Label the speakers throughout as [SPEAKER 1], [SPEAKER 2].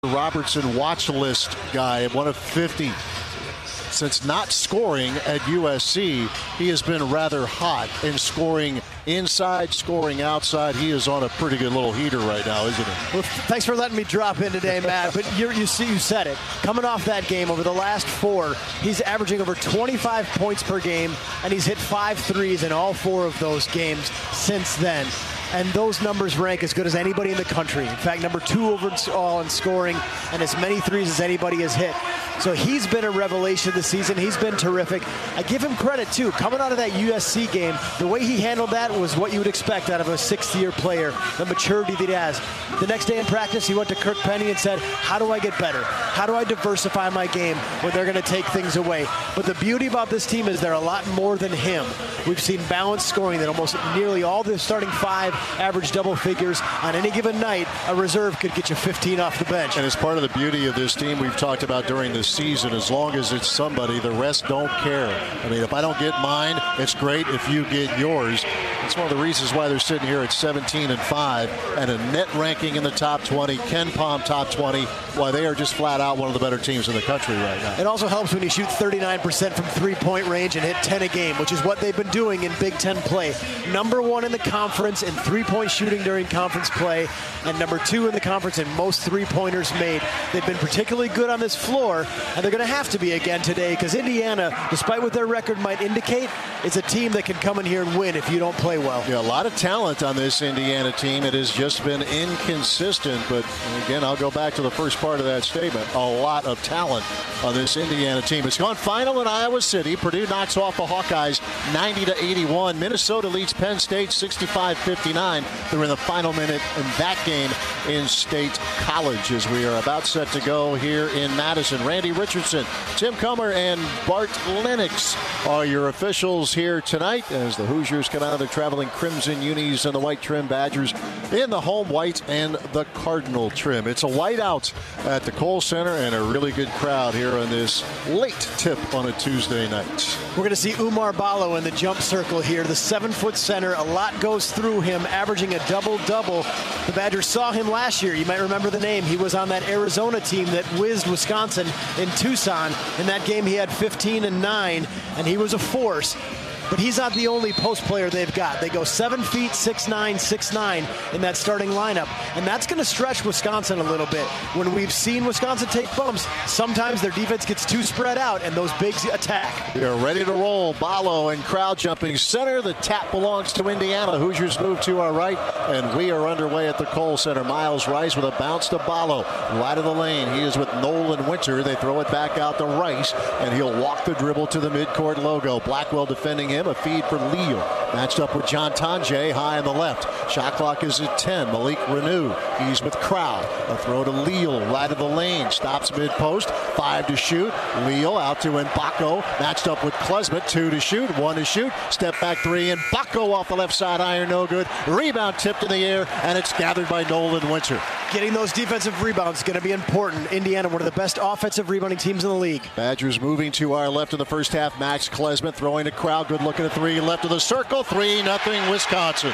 [SPEAKER 1] Robertson watch list guy, one of 50. Since not scoring at USC, he has been rather hot in scoring inside, scoring outside. He is on a pretty good little heater right now, isn't he?
[SPEAKER 2] Well, thanks for letting me drop in today, Matt. But you said it. Coming off that game, over the last 4, he's averaging over 25 points per game, and he's hit 5 threes in all 4 of those games since then. And those numbers rank as good as anybody in the country. In fact, number 2 overall in scoring and as many threes as anybody has hit. So he's been a revelation this season. He's been terrific. I give him credit, too. Coming out of that USC game, the way he handled that was what you would expect out of a 6th-year player, the maturity that he has. The next day in practice, he went to Kirk Penny and said, how do I get better? How do I diversify my game when they're going to take things away? But the beauty about this team is they're a lot more than him. We've seen balanced scoring that almost nearly all the starting 5 average double figures. On any given night, a reserve could get you 15 off the bench.
[SPEAKER 1] And it's part of the beauty of this team we've talked about during this season. As long as it's somebody, the rest don't care. I mean, if I don't get mine, it's great if you get yours. It's one of the reasons why they're sitting here at 17-5 and a net ranking in the top 20, KenPom top 20, why they are just flat out one of the better teams in the country right now.
[SPEAKER 2] It also helps when you shoot 39% from three-point range and hit 10 a game, which is what they've been doing in Big Ten play. Number 1 in the conference in three-point shooting during conference play, and number 2 in the conference in most three-pointers made. They've been particularly good on this floor, and they're going to have to be again today, because Indiana, despite what their record might indicate, is a team that can come in here and win if you don't play well.
[SPEAKER 1] Yeah, a lot of talent on this Indiana team. It has just been inconsistent, but again, I'll go back to the first part of that statement. A lot of talent on this Indiana team. It's gone final in Iowa City. Purdue knocks off the Hawkeyes 90-81. Minnesota leads Penn State 65-59. They're in the final minute in that game in State College as we are about set to go here in Madison. Randy Richardson, Tim Comer, and Bart Lennox are your officials here tonight as the Hoosiers come out of their traveling crimson unis and the white trim Badgers in the home white and the Cardinal trim. It's a whiteout at the Kohl Center and a really good crowd here on this late tip on a Tuesday night.
[SPEAKER 2] We're going to see Oumar Ballo in the jump circle here. The 7-foot center, a lot goes through him, averaging a double-double. The Badgers saw him last year. You might remember the name. He was on that Arizona team that whizzed Wisconsin in Tucson. In that game, he had 15 and 9, and he was a force. But he's not the only post player they've got. They go 7 feet, 6'9", 6'9" in that starting lineup. And that's going to stretch Wisconsin a little bit. When we've seen Wisconsin take bumps, sometimes their defense gets too spread out and those bigs attack.
[SPEAKER 1] They're ready to roll. Ballo and crowd jumping center. The tap belongs to Indiana. Hoosiers move to our right, and we are underway at the Kohl Center. Miles Rice with a bounce to Ballo. Right of the lane. He is with Nolan Winter. They throw it back out to Rice, and he'll walk the dribble to the midcourt logo. Blackwell defending him. A feed for Leal. Matched up with John Tonje high on the left. Shot clock is at 10. Malik Renew. He's with Crowd. A throw to Leal. Right of the lane. Stops mid-post. 5 to shoot. Leal out to Mbako. Matched up with Klesmit. 2 to shoot. 1 to shoot. Step back 3. Mbako off the left side. Iron no good. Rebound tipped in the air, and it's gathered by Nolan Winter.
[SPEAKER 2] Getting those defensive rebounds is going to be important. Indiana, one of the best offensive rebounding teams in the league.
[SPEAKER 1] Badgers moving to our left in the first half. Max Klesmit throwing to Crowd. Good look at a 3. Left of the circle. 3-0 Wisconsin.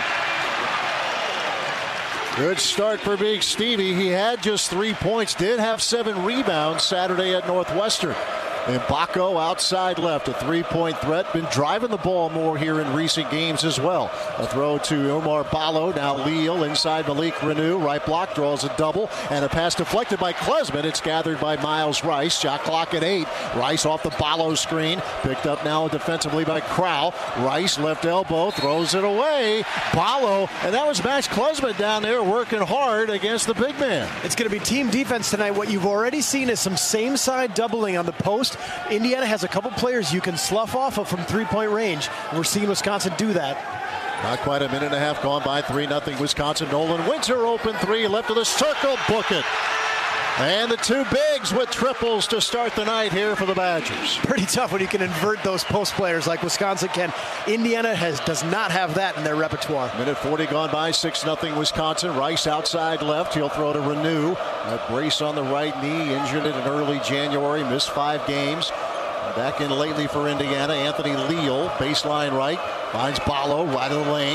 [SPEAKER 1] Good start for Big Stevie. He had just 3 points. Did have 7 rebounds Saturday at Northwestern. Mbako outside left, a 3-point threat. Been driving the ball more here in recent games as well. A throw to Oumar Ballo. Now Leal inside Malik Renew. Right block draws a double. And a pass deflected by Klesmit. It's gathered by Miles Rice. Shot clock at 8. Rice off the Ballo screen. Picked up now defensively by Crowell. Rice left elbow. Throws it away. Ballo. And that was Max Klesmit down there working hard against the big man.
[SPEAKER 2] It's going to be team defense tonight. What you've already seen is some same side doubling on the post. Indiana has a couple players you can slough off of from three-point range. We're seeing Wisconsin do that.
[SPEAKER 1] Not quite a minute and a half gone by. 3-0 Wisconsin. Nolan Winter open 3. Left of the circle. Book it. And the 2 bigs with triples to start the night here for the Badgers.
[SPEAKER 2] Pretty tough when you can invert those post players like Wisconsin can. Indiana does not have that in their repertoire.
[SPEAKER 1] Minute 40 gone by. 6-0 Wisconsin. Rice outside left. He'll throw to Renew. A brace on the right knee. Injured it in early January. Missed 5 games. Back in lately for Indiana. Anthony Leal. Baseline right. Finds Ballo right of the lane.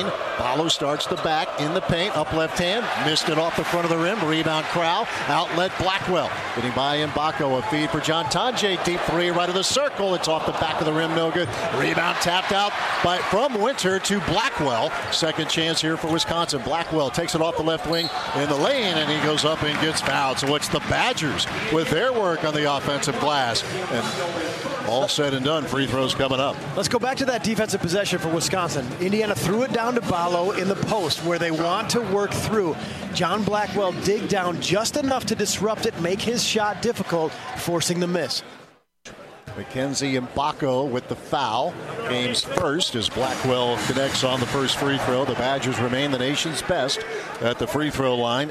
[SPEAKER 1] Ballo starts the back in the paint, up left hand, missed it off the front of the rim. Rebound Crowell, outlet Blackwell. Getting by Mbako, a feed for John Tonje, deep three, right of the circle. It's off the back of the rim, no good. Rebound tapped out from Winter to Blackwell. Second chance here for Wisconsin. Blackwell takes it off the left wing in the lane, and he goes up and gets fouled. So it's the Badgers with their work on the offensive glass. And all said and done, free throws coming up.
[SPEAKER 2] Let's go back to that defensive possession for Wisconsin. Indiana threw it down to Ballo in the post where they want to work through. John Blackwell dig down just enough to disrupt it, make his shot difficult, forcing the miss.
[SPEAKER 1] Mackenzie Mbako with the foul. Game's first as Blackwell connects on the first free throw. The Badgers remain the nation's best at the free throw line,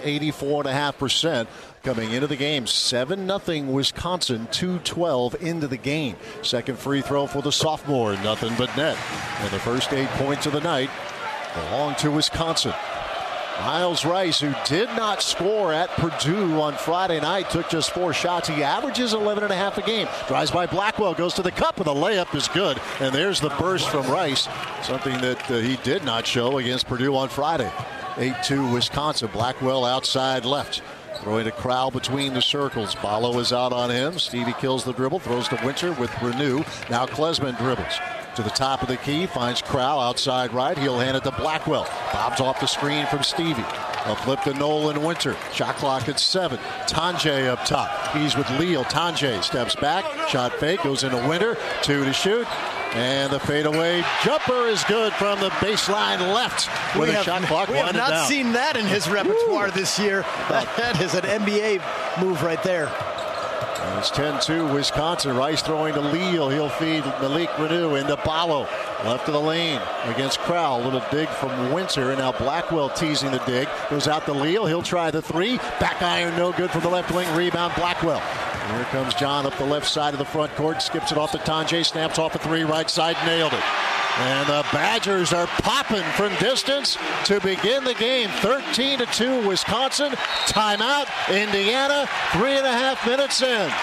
[SPEAKER 1] 84.5%. Coming into the game, 7-0 Wisconsin, 2:12 into the game. Second free throw for the sophomore, nothing but net. And the first 8 points of the night belong to Wisconsin. Miles Rice, who did not score at Purdue on Friday night, took just 4 shots. He averages 11.5 a game. Drives by Blackwell, goes to the cup, and the layup is good. And there's the burst from Rice, something that he did not show against Purdue on Friday. 8-2 Wisconsin. Blackwell outside left. Throwing to Crowell between the circles. Ballo is out on him. Stevie kills the dribble, throws to Winter with Renew. Now Klesman dribbles to the top of the key, finds Crowell outside right. He'll hand it to Blackwell. Bobs off the screen from Stevie. A flip to Nolan Winter. Shot clock at 7. Tonje up top. He's with Leal. Tonje steps back. Shot fake. Goes into Winter. 2 to shoot. And the fadeaway jumper is good from the baseline left. With a shot clock
[SPEAKER 2] we have not seen that in his repertoire this year. That is an NBA move right there.
[SPEAKER 1] And it's 10-2 Wisconsin. Rice throwing to Leal. He'll feed Malik Renew into Ballo. Left of the lane against Crowell. A little dig from Winter. And now Blackwell teasing the dig. Goes out to Leal. He'll try the 3. Back iron no good from the left wing. Rebound Blackwell. And here comes John up the left side of the front court. Skips it off to Tonje. Snaps off a 3 right side. Nailed it. And the Badgers are popping from distance to begin the game. 13-2 Wisconsin. Timeout. Indiana. 3.5 minutes in.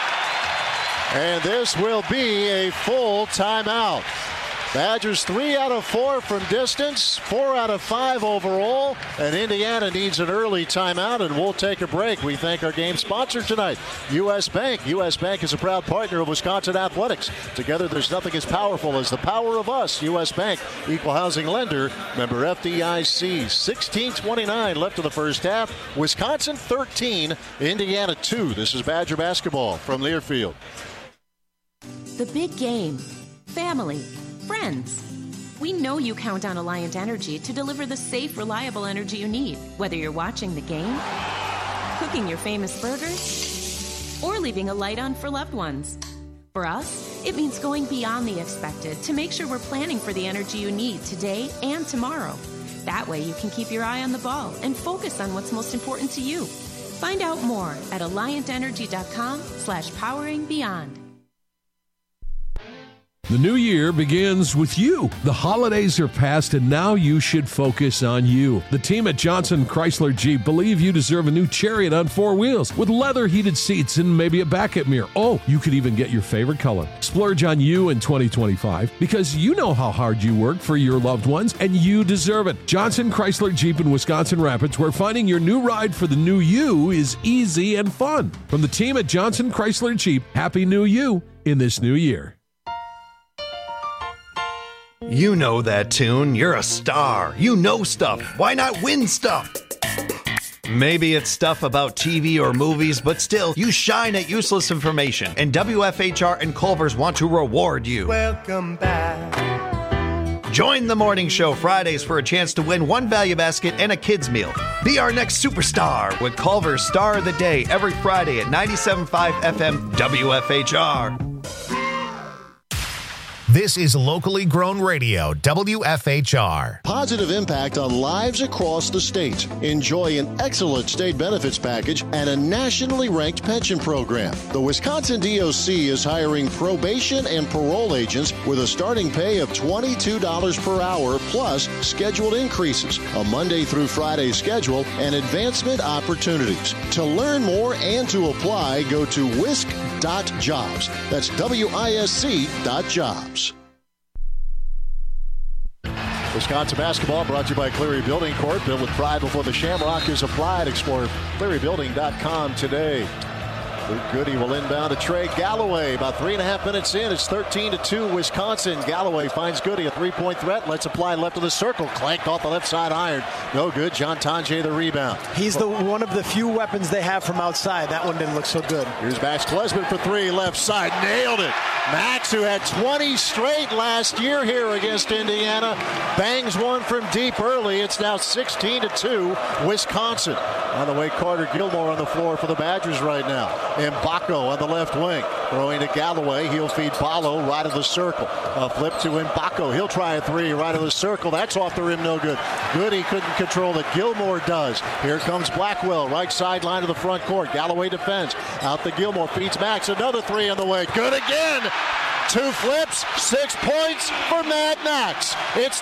[SPEAKER 1] And this will be a full timeout. Badgers 3 out of 4 from distance, 4 out of 5 overall, and Indiana needs an early timeout, and we'll take a break. We thank our game sponsor tonight, U.S. Bank. U.S. Bank is a proud partner of Wisconsin Athletics. Together, there's nothing as powerful as the power of us. U.S. Bank, equal housing lender, member FDIC. 16:29 left of the first half. Wisconsin 13, Indiana 2. This is Badger basketball from Learfield.
[SPEAKER 3] The big game, family, friends. We know you count on Alliant Energy to deliver the safe, reliable energy you need, whether you're watching the game, cooking your famous burgers, or leaving a light on for loved ones. For us, it means going beyond the expected to make sure we're planning for the energy you need today and tomorrow. That way you can keep your eye on the ball and focus on what's most important to you. Find out more at alliantenergy.com/poweringbeyond.
[SPEAKER 4] The new year begins with you. The holidays are past and now you should focus on you. The team at Johnson Chrysler Jeep believe you deserve a new Chariot on 4 wheels with leather heated seats and maybe a backup mirror. Oh, you could even get your favorite color. Splurge on you in 2025 because you know how hard you work for your loved ones and you deserve it. Johnson Chrysler Jeep in Wisconsin Rapids, where finding your new ride for the new you is easy and fun. From the team at Johnson Chrysler Jeep, Happy New You in this new year.
[SPEAKER 5] You know that tune. You're a star. You know stuff. Why not win stuff? Maybe it's stuff about TV or movies, but still, you shine at useless information. And WFHR and Culver's want to reward you.
[SPEAKER 6] Welcome back.
[SPEAKER 5] Join the morning show Fridays for a chance to win 1 value basket and a kid's meal. Be our next superstar with Culver's Star of the Day every Friday at 97.5 FM WFHR.
[SPEAKER 7] This is locally grown radio, WFHR.
[SPEAKER 1] Positive impact on lives across the state. Enjoy an excellent state benefits package and a nationally ranked pension program. The Wisconsin DOC is hiring probation and parole agents with a starting pay of $22 per hour plus scheduled increases, a Monday through Friday schedule, and advancement opportunities. To learn more and to apply, go to wisc.jobs. That's WISC.jobs. Wisconsin basketball brought to you by Cleary Building Corp. Built with pride before the Shamrock is applied. Explore clearybuilding.com today. Luke Goody will inbound to Trey Galloway. About 3.5 minutes in, it's 13-2 Wisconsin. Galloway finds Goody, a three-point threat. Let's apply left of the circle. Clanked off the left side iron. No good. John Tonje the rebound.
[SPEAKER 2] He's one of the few weapons they have from outside. That one didn't look so good.
[SPEAKER 1] Here's Max Klesman for three, left side. Nailed it. Max, who had 20 straight last year here against Indiana, bangs one from deep early. It's now 16-2 Wisconsin. On the way, Carter Gilmore on the floor for the Badgers right now. Mbako on the left wing. Throwing to Galloway. He'll feed Ballo right of the circle. A flip to Mbako. He'll try a three right of the circle. That's off the rim, no good. Goody couldn't control it. Gilmore does. Here comes Blackwell. Right sideline of the front court. Galloway defends. Out to Gilmore. Feeds Max. Another three on the way. Good again. 2 flips, 6 points for Mad Max. It's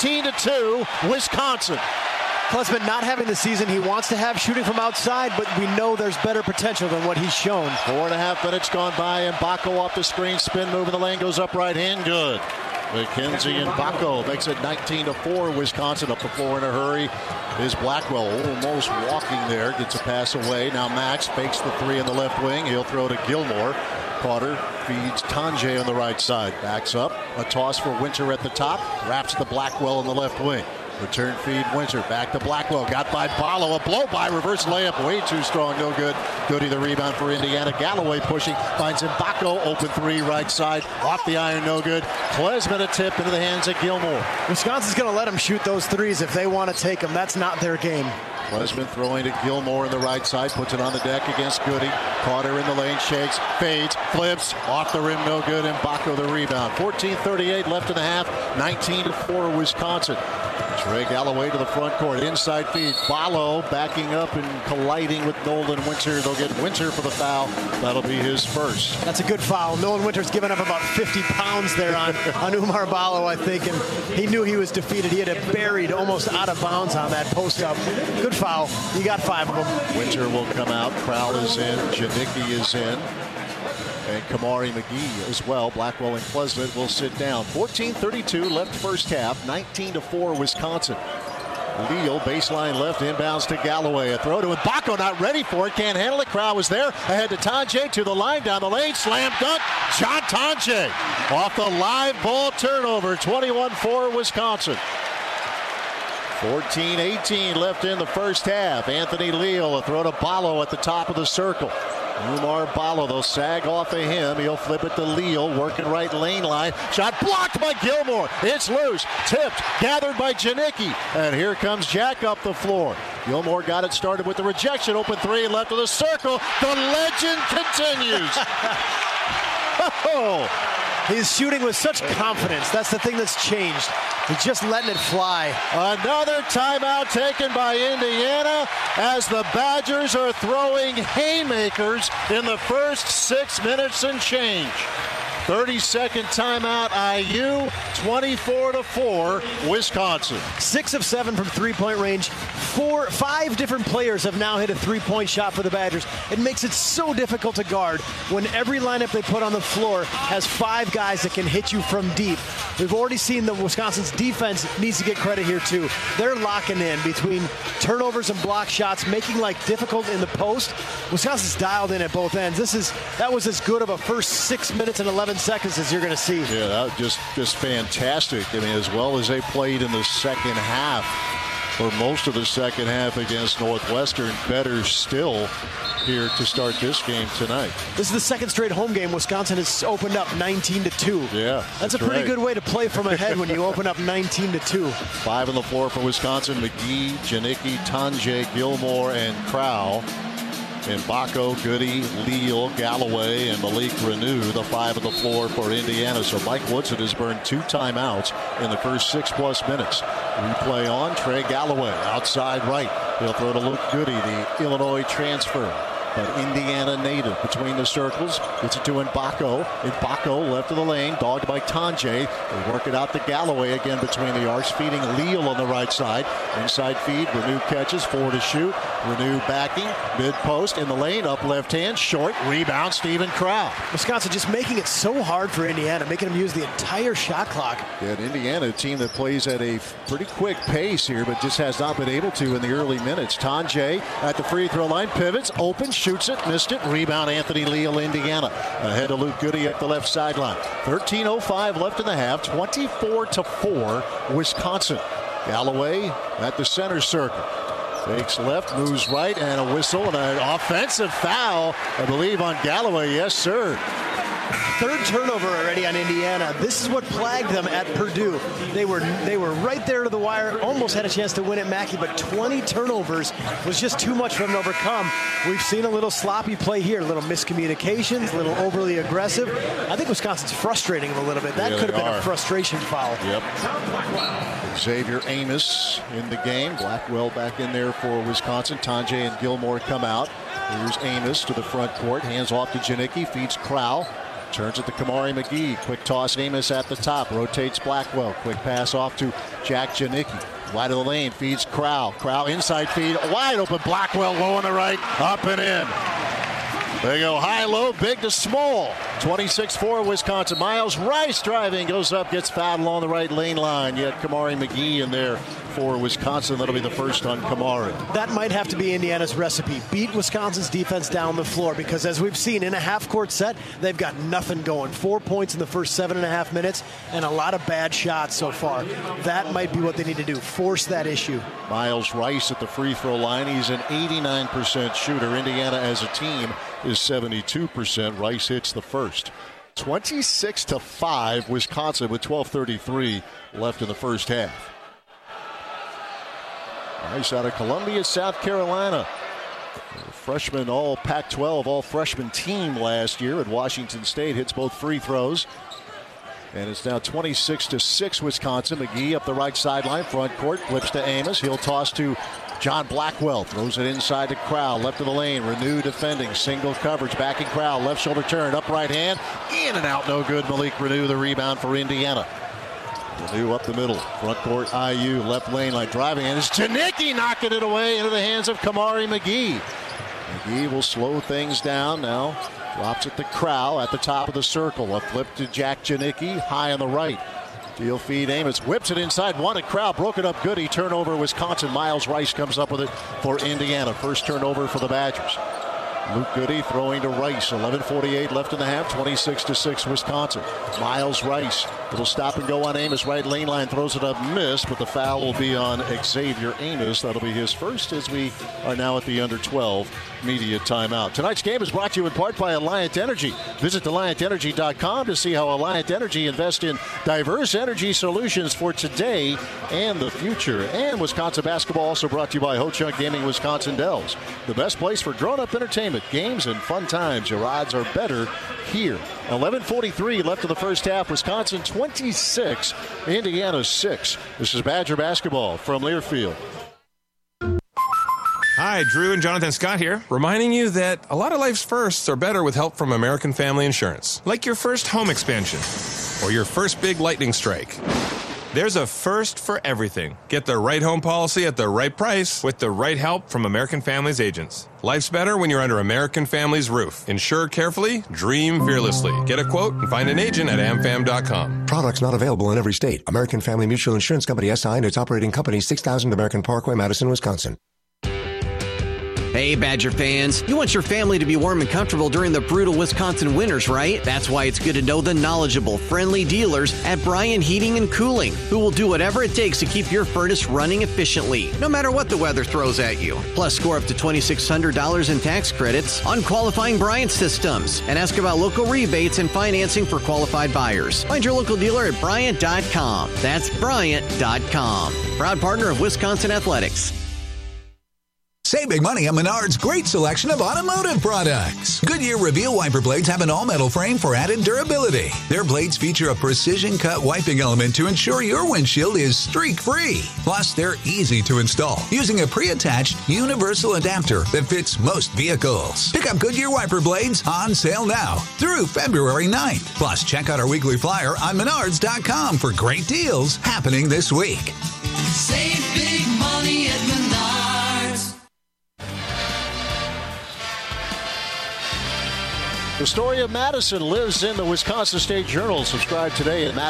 [SPEAKER 1] 19-2 Wisconsin.
[SPEAKER 2] Klesman not having the season he wants to have shooting from outside, but we know there's better potential than what he's shown.
[SPEAKER 1] 4.5 minutes gone by. Mbako off the screen. Spin move in the lane. Goes up right hand. Good. Mackenzie Mbako makes it 19-4. Wisconsin up the floor in a hurry. Is Blackwell almost walking there. Gets a pass away. Now Max fakes the three in the left wing. He'll throw to Gilmore. Carter feeds Tonje on the right side. Backs up. A toss for Winter at the top. Wraps to Blackwell in the left wing. Return feed Winter. Back to Blackwell. Got by Ballo. A blow by. Reverse layup. Way too strong. No good. Goody the rebound for Indiana. Galloway pushing. Finds Mbako. Open three right side. Off the iron. No good. Klesman a tip into the hands of Gilmore.
[SPEAKER 2] Wisconsin's going to let them shoot those threes if they want to take them. That's not their game.
[SPEAKER 1] Klesman throwing to Gilmore on the right side. Puts it on the deck against Goody. Carter in the lane. Shakes. Fades. Flips. Off the rim. No good. Mbako the rebound. 14:38 left in the half. 19-4 Wisconsin. Trey Galloway to the front court. Inside feed. Ballo backing up and colliding with Nolan Winter. They'll get Winter for the foul. That'll be his first.
[SPEAKER 2] That's a good foul. Nolan Winter's given up about 50 pounds there on Oumar Ballo, I think, and he knew he was defeated. He had it buried almost out of bounds on that post-up. Good foul. You got 5 of them.
[SPEAKER 1] Winter will come out. Crowell is in. Janicki is in. And Kamari McGee as well. Blackwell and Klesman will sit down. 14:32 left first half. 19-4 Wisconsin. Leal baseline left, inbounds to Galloway. A throw to Mbako, not ready for it. Can't handle it. Crowd was there. Ahead to Tonje to the line, down the lane. Slam dunk. John Tonje off the live ball turnover. 21-4 Wisconsin. 14:18 left in the first half. Anthony Leal, a throw to Ballo at the top of the circle. Oumar Ballo, they'll sag off of him. He'll flip it to Leal, working right lane line. Shot blocked by Gilmore. It's loose. Tipped. Gathered by Janicki. And here comes Jack up the floor. Gilmore got it started with the rejection. Open three left of the circle. The legend continues.
[SPEAKER 2] Oh, he's shooting with such confidence. That's the thing that's changed. He's just letting it fly.
[SPEAKER 1] Another timeout taken by Indiana as the Badgers are throwing haymakers in the first 6 minutes and change. 30-second timeout, IU, 24-4, Wisconsin.
[SPEAKER 2] 6 of 7 from three-point range. 5 different players have now hit a three-point shot for the Badgers. It makes it so difficult to guard when every lineup they put on the floor has 5 guys that can hit you from deep. We've already seen the Wisconsin's defense needs to get credit here too. They're locking in between turnovers and block shots, making life difficult in the post. Wisconsin's dialed in at both ends. That was as good of a first 6 minutes and 11 seconds as you're going to see.
[SPEAKER 1] Yeah, that was just fantastic. I mean, as well as they played in the second half, for most of the second half against Northwestern, better still here to start this game tonight.
[SPEAKER 2] This is the second straight home game. Wisconsin has opened up 19-2.
[SPEAKER 1] Yeah,
[SPEAKER 2] that's a pretty good way to play from ahead when you open up 19-2.
[SPEAKER 1] 5 on the floor for Wisconsin: McGee, Janicki, Tonje, Gilmore, and Crowell. Mbako, Goody, Leal, Galloway, and Malik Renew, the 5 on the floor for Indiana. So Mike Woodson has burned 2 timeouts in the first 6+ minutes. Replay on. Trey Galloway outside right. He'll throw to Luke Goody, the Illinois transfer, but Indiana native, between the circles. Gets it to Mbako. Mbako left of the lane, dogged by Tonje. They work it out to Galloway again between the arcs, feeding Leal on the right side. Inside feed, Renew catches, 4 to shoot. Renew backing, mid-post, in the lane, up left hand, short, rebound, Stephen Crow.
[SPEAKER 2] Wisconsin just making it so hard for Indiana, making them use the entire shot clock.
[SPEAKER 1] Yeah, Indiana, a team that plays at a pretty quick pace here, but just has not been able to in the early minutes. Tonje at the free throw line, pivots, open, shoots it, missed it, rebound, Anthony Leal, Indiana. Ahead to Luke Goody at the left sideline. 13:05 left in the half, 24-4, Wisconsin. Galloway at the center circle. Fakes left, moves right, and a whistle and an offensive foul, I believe, on Galloway. Yes, sir.
[SPEAKER 2] Third turnover already on Indiana. This is what plagued them at Purdue. They were right there to the wire, almost had a chance to win at Mackey, but 20 turnovers was just too much for them to overcome. We've seen a little sloppy play here, a little miscommunications, a little overly aggressive. I think Wisconsin's frustrating them a little bit. That could have been a frustration foul.
[SPEAKER 1] Yep. Xavier Amos in the game. Blackwell back in there for Wisconsin. Tonje and Gilmore come out. Here's Amos to the front court. Hands off to Janicki. Feeds Crowell. Turns it to Kamari McGee. Quick toss. Amos at the top. Rotates Blackwell. Quick pass off to Jack Janicki. Wide of the lane. Feeds Crowell. Crowell inside feed. Wide open. Blackwell low on the right. Up and in. They go high, low, big to small. 26-4 Wisconsin. Miles Rice driving, goes up, gets fouled along the right lane line. Yet Kamari McGee in there for Wisconsin. That'll be the first on Kamari.
[SPEAKER 2] That might have to be Indiana's recipe. Beat Wisconsin's defense down the floor, because as we've seen in a half-court set, they've got nothing going. 4 points in the first 7.5 minutes and a lot of bad shots so far. That might be what they need to do, force that issue. Miles
[SPEAKER 1] Rice at the free throw line. He's an 89% shooter. Indiana as a team is 72%. Rice hits the first. 26-5 Wisconsin with 12:33 left in the first half. Rice out of Columbia, South Carolina. Freshman all Pac-12, all freshman team last year at Washington State. Hits both free throws. And it's now 26-6 Wisconsin. McGee up the right sideline, front court, flips to Amos. He'll toss to John Blackwell. Throws it inside to Crowell, left of the lane. Renew defending, single coverage, backing Crowell, left shoulder turn, up right hand, in and out, no good. Malik Renew, the rebound for Indiana. Renew up the middle, front court, IU, left lane, like driving, and it's Janicki knocking it away into the hands of Kamari McGee. McGee will slow things down now. Drops it to Crowell at the top of the circle. A flip to Jack Janicki, high on the right. Deal feed Amos, whips it inside, wanted Crowell, broke it up good. He turnover Wisconsin. Miles Rice comes up with it for Indiana. First turnover for the Badgers. Luke Goody throwing to Rice. 11:48 left in the half. 26-6 Wisconsin. Miles Rice. Little stop and go on Amos. Right lane line. Throws it up, missed, but the foul will be on Xavier Amos. That'll be his first, as we are now at the under 12 media timeout. Tonight's game is brought to you in part by Alliant Energy. Visit AlliantEnergy.com to see how Alliant Energy invests in diverse energy solutions for today and the future. And Wisconsin basketball also brought to you by Ho-Chunk Gaming Wisconsin Dells. The best place for grown-up entertainment, games, and fun times. Your odds are better here. 11:43 left in the first half. Wisconsin 26, Indiana 6. This is Badger basketball from Learfield.
[SPEAKER 8] Hi, Drew and Jonathan Scott here, reminding you that a lot of life's firsts are better with help from American Family Insurance. Like your first home expansion or your first big lightning strike. There's a first for everything. Get the right home policy at the right price with the right help from American Family's agents. Life's better when you're under American Family's roof. Insure carefully, dream fearlessly. Get a quote and find an agent at amfam.com.
[SPEAKER 9] Products not available in every state. American Family Mutual Insurance Company SI and its operating company, 6000 American Parkway, Madison, Wisconsin.
[SPEAKER 10] Hey, Badger fans, you want your family to be warm and comfortable during the brutal Wisconsin winters, right? That's why it's good to know the knowledgeable, friendly dealers at Bryan Heating and Cooling, who will do whatever it takes to keep your furnace running efficiently, no matter what the weather throws at you. Plus, score up to $2,600 in tax credits on qualifying Bryant systems, and ask about local rebates and financing for qualified buyers. Find your local dealer at Bryant.com. That's Bryant.com. Proud partner of Wisconsin Athletics.
[SPEAKER 11] Save big money on Menards' great selection of automotive products. Goodyear Reveal wiper blades have an all-metal frame for added durability. Their blades feature a precision-cut wiping element to ensure your windshield is streak-free. Plus, they're easy to install using a pre-attached universal adapter that fits most vehicles. Pick up Goodyear wiper blades on sale now through February 9th. Plus, check out our weekly flyer on Menards.com for great deals happening this week.
[SPEAKER 12] Save big money at Menards.
[SPEAKER 1] The story of Madison lives in the Wisconsin State Journal. Subscribe today at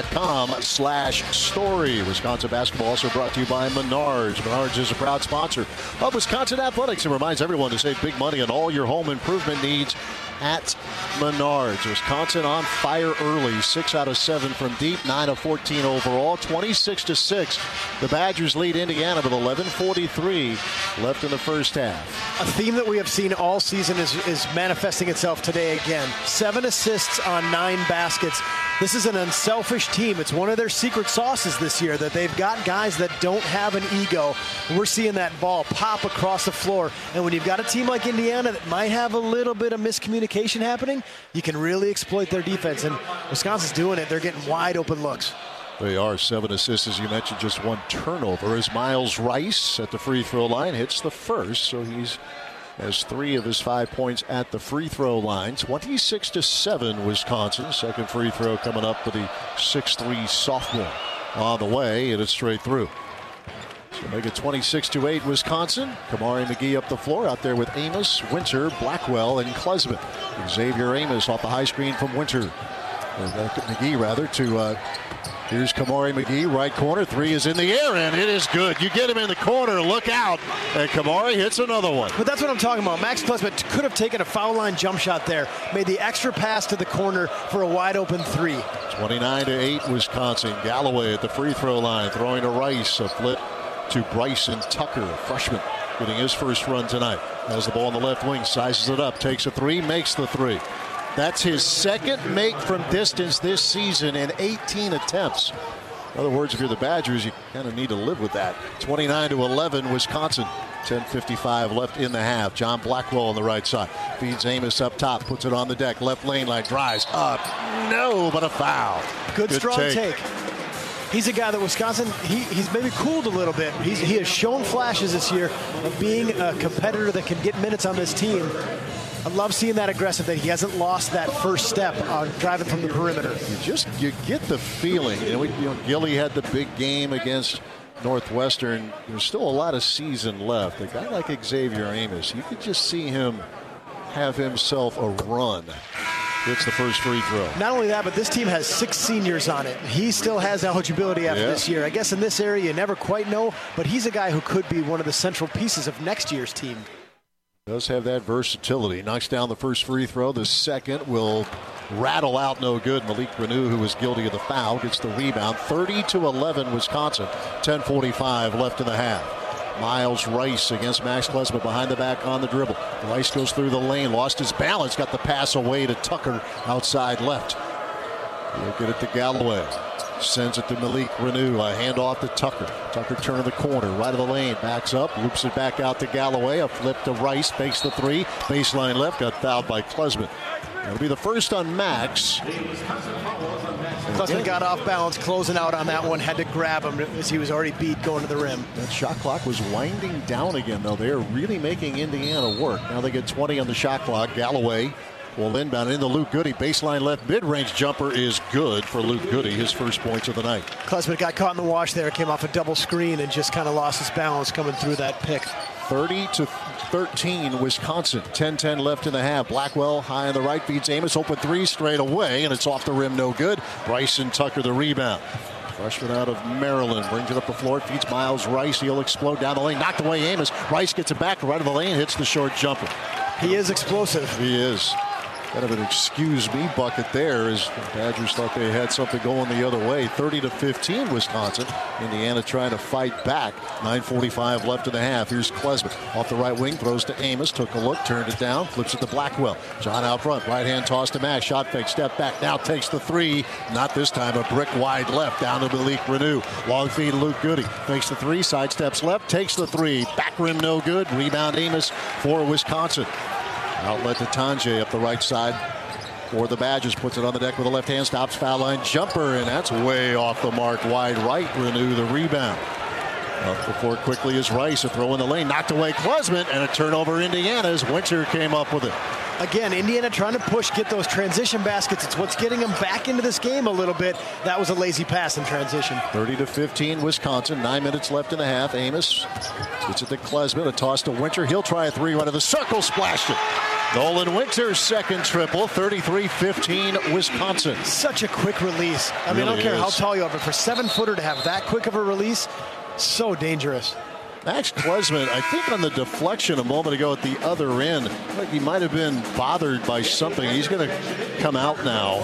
[SPEAKER 1] madison.com/story. Wisconsin basketball also brought to you by Menards. Menards is a proud sponsor of Wisconsin Athletics and reminds everyone to save big money on all your home improvement needs at Menards. Wisconsin on fire early, 6 out of 7 from deep, 9 of 14 overall, 26-6. The Badgers lead Indiana with 11:43 left in the first half.
[SPEAKER 2] A theme that we have seen all season is manifesting itself today again. 7 assists on 9 baskets. This is an unselfish team. It's one of their secret sauces this year, that they've got guys that don't have an ego. We're seeing that ball pop across the floor. And when you've got a team like Indiana that might have a little bit of miscommunication happening, you can really exploit their defense. And Wisconsin's doing it. They're getting wide open looks.
[SPEAKER 1] They are. 7 assists, as you mentioned, just 1 turnover. As Miles Rice at the free throw line hits the first, so he's has 3 of his 5 points at the free throw line. 26-7 Wisconsin. Second free throw coming up for the 6'3 sophomore. On the way, and it's straight through. So make it 26-8 Wisconsin. Kamari McGee up the floor out there with Amos, Winter, Blackwell, and Klesmit. Xavier Amos off the high screen from Winter. McGee rather to here's Kamari McGee, right corner. 3 is in the air, and it is good. You get him in the corner, look out, and Kamari hits another one.
[SPEAKER 2] But that's what I'm talking about. Max Klesmit could have taken a foul line jump shot there, made the extra pass to the corner for a wide open 3.
[SPEAKER 1] 29-8 Wisconsin. Galloway at the free throw line, throwing to Rice. A flip to Bryson Tucker, a freshman, getting his first run tonight. Has the ball on the left wing, sizes it up, takes a 3, makes the 3. That's his second make from distance this season in 18 attempts. In other words, if you're the Badgers, you kind of need to live with that. 29-11 Wisconsin. 10:55 left in the half. John Blackwell on the right side. Feeds Amos up top, puts it on the deck. Left lane line, drives up. No, but a foul.
[SPEAKER 2] Good strong take. He's a guy that Wisconsin, he's maybe cooled a little bit. He has shown flashes this year of being a competitor that can get minutes on this team. I love seeing that aggressive, that he hasn't lost that first step on driving from the perimeter.
[SPEAKER 1] You get the feeling. Gilly had the big game against Northwestern. There's still a lot of season left. A guy like Xavier Amos, you could just see him have himself a run. It's the first free throw.
[SPEAKER 2] Not only that, but this team has 6 seniors on it. He still has eligibility after this year. I guess in this area you never quite know, but he's a guy who could be one of the central pieces of next year's team.
[SPEAKER 1] Does have that versatility. Knocks down the first free throw. The second will rattle out no good. Malik Renew, who was guilty of the foul, gets the rebound. 30-11 Wisconsin. 10:45 left in the half. Miles Rice against Max Klesmit behind the back on the dribble. Rice goes through the lane, lost his balance, got the pass away to Tucker outside left. He'll get it to Galloway. Sends it to Malik Renew. A handoff to Tucker. Tucker turn of the corner, right of the lane, backs up, loops it back out to Galloway. A flip to Rice, fakes the 3. Baseline left, got fouled by Klesmit. It'll be the first on Max.
[SPEAKER 2] Klesmit got off balance, closing out on that one. Had to grab him as he was already beat going to the rim.
[SPEAKER 1] That shot clock was winding down again, though. They are really making Indiana work. Now they get 20 on the shot clock. Galloway will inbound into Luke Goody. Baseline left mid-range jumper is good for Luke Goody. His first points of the night.
[SPEAKER 2] Klesmit got caught in the wash there. Came off a double screen and just kind of lost his balance coming through that pick.
[SPEAKER 1] 30-13 Wisconsin. 10-10 left in the half. Blackwell high on the right, feeds Amos. Open 3 straight away, and it's off the rim, no good. Bryson Tucker the rebound. Freshman out of Maryland brings it up the floor, feeds Miles Rice. He'll explode down the lane, knocked away Amos. Rice gets it back right of the lane, hits the short jumper.
[SPEAKER 2] He is explosive.
[SPEAKER 1] He is. Kind of an excuse me bucket there, as the Badgers thought they had something going the other way. 30-15 Wisconsin. Indiana trying to fight back. 9:45 left in the half. Here's Klesmit off the right wing, throws to Amos, took a look, turned it down, flips it to Blackwell. John out front, right hand toss to Max, shot fake, step back, now takes the 3. Not this time, a brick wide left, down to Malik Renew. Long feed Luke Goody, fakes the 3, side steps left, takes the 3, back rim no good. Rebound Amos for Wisconsin. Outlet to Tanjay up the right side for the Badgers. Puts it on the deck with a left hand, stops foul line jumper, and that's way off the mark. Wide right, Renew the rebound. Up the floor quickly is Rice. A throw in the lane, knocked away Klesmit, and a turnover Indiana as Winter came up with it.
[SPEAKER 2] Again, Indiana trying to push, get those transition baskets. It's what's getting them back into this game a little bit. That was a lazy pass in transition.
[SPEAKER 1] 30-15 Wisconsin. 9 minutes left in the half. Amos gets it to Klesmit. A toss to Winter. He'll try a 3 right of the circle. Splashed it. Nolan Winter's second triple, 33-15 Wisconsin.
[SPEAKER 2] Such a quick release. I mean, I don't care how tall you are, but for 7-footer to have that quick of a release, so dangerous.
[SPEAKER 1] Max Klesmit, I think on the deflection a moment ago at the other end, like he might have been bothered by something. He's going to come out now.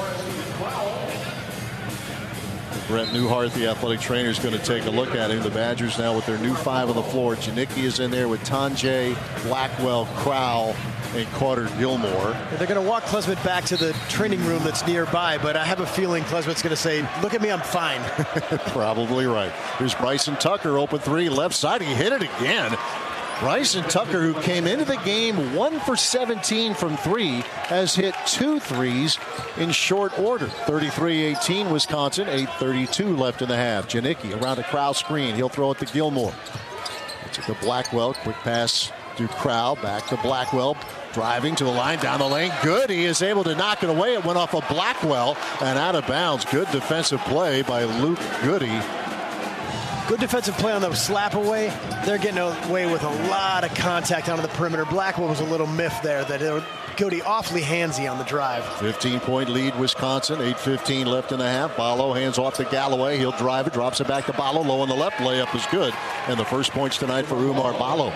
[SPEAKER 1] Brett Newhart, the athletic trainer, is going to take a look at him. The Badgers now with their new 5 on the floor. Janicki is in there with Tonje, Blackwell, Crowell, and Carter Gilmore.
[SPEAKER 2] They're going to walk Klesmit back to the training room that's nearby, but I have a feeling Klesmit's going to say, look at me, I'm fine.
[SPEAKER 1] Probably right. Here's Bryson Tucker, open 3, left side. He hit it again. Bryson Tucker, who came into the game 1 for 17 from 3, has hit 2 threes in short order. 33-18 Wisconsin, 8:32 left in the half. Janicki around a Crowell screen. He'll throw it to Gilmore. It's to Blackwell. Quick pass to Crowell. Back to Blackwell. Driving to the line, down the lane. Good. He is able to knock it away. It went off of Blackwell and out of bounds. Good defensive play by Luke Goody.
[SPEAKER 2] Good defensive play on the slap away. They're getting away with a lot of contact onto the perimeter. Blackwell was a little miff there. Goody awfully handsy on the drive.
[SPEAKER 1] 15-point lead, Wisconsin. 8:15 left in the half. Ballo hands off to Galloway. He'll drive it, drops it back to Ballo. Low on the left. Layup is good. And the first points tonight for Umar Ballo.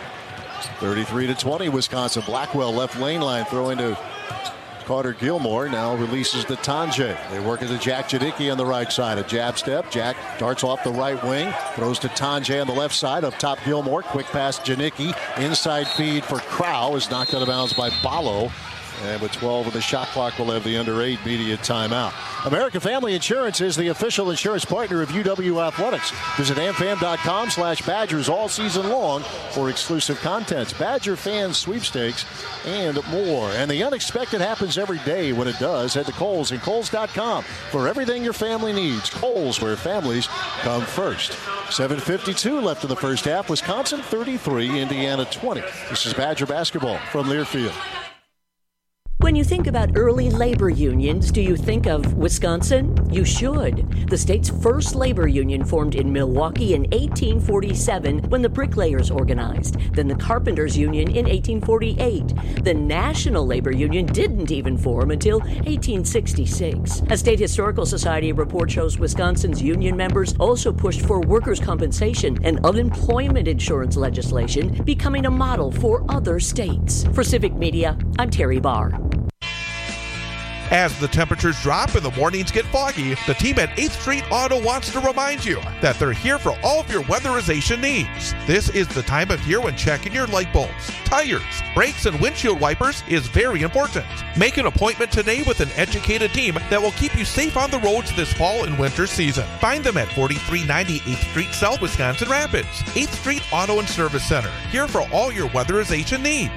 [SPEAKER 1] 33-20 Wisconsin. Blackwell left lane line throwing to Carter Gilmore. Now releases to Tonje. They work into Jack Janicki on the right side. A jab step. Jack darts off the right wing. Throws to Tonje on the left side. Up top Gilmore. Quick pass Janicki. Inside feed for Crowell. Is knocked out of bounds by Ballo. And with 12 on the shot clock, we'll have the under 8 media timeout. American Family Insurance is the official insurance partner of UW Athletics. Visit amfam.com/Badgers all season long for exclusive contents, Badger fans sweepstakes, and more. And the unexpected happens every day. When it does, head to Kohl's and Kohl's.com for everything your family needs. Kohl's, where families come first. 7:52 left in the first half. Wisconsin 33, Indiana 20. This is Badger basketball from Learfield.
[SPEAKER 12] When you think about early labor unions, do you think of Wisconsin? You should. The state's first labor union formed in Milwaukee in 1847 when the bricklayers organized. Then the carpenters union in 1848. The National Labor Union didn't even form until 1866. A State Historical Society report shows Wisconsin's union members also pushed for workers' compensation and unemployment insurance legislation, becoming a model for other states. For Civic Media, I'm Terry Barr.
[SPEAKER 13] As the temperatures drop and the mornings get foggy, the team at 8th Street Auto wants to remind you that they're here for all of your weatherization needs. This is the time of year when checking your light bulbs, tires, brakes, and windshield wipers is very important. Make an appointment today with an educated team that will keep you safe on the roads this fall and winter season. Find them at 4390 8th Street South, Wisconsin Rapids. 8th Street Auto and Service Center, here for all your weatherization needs.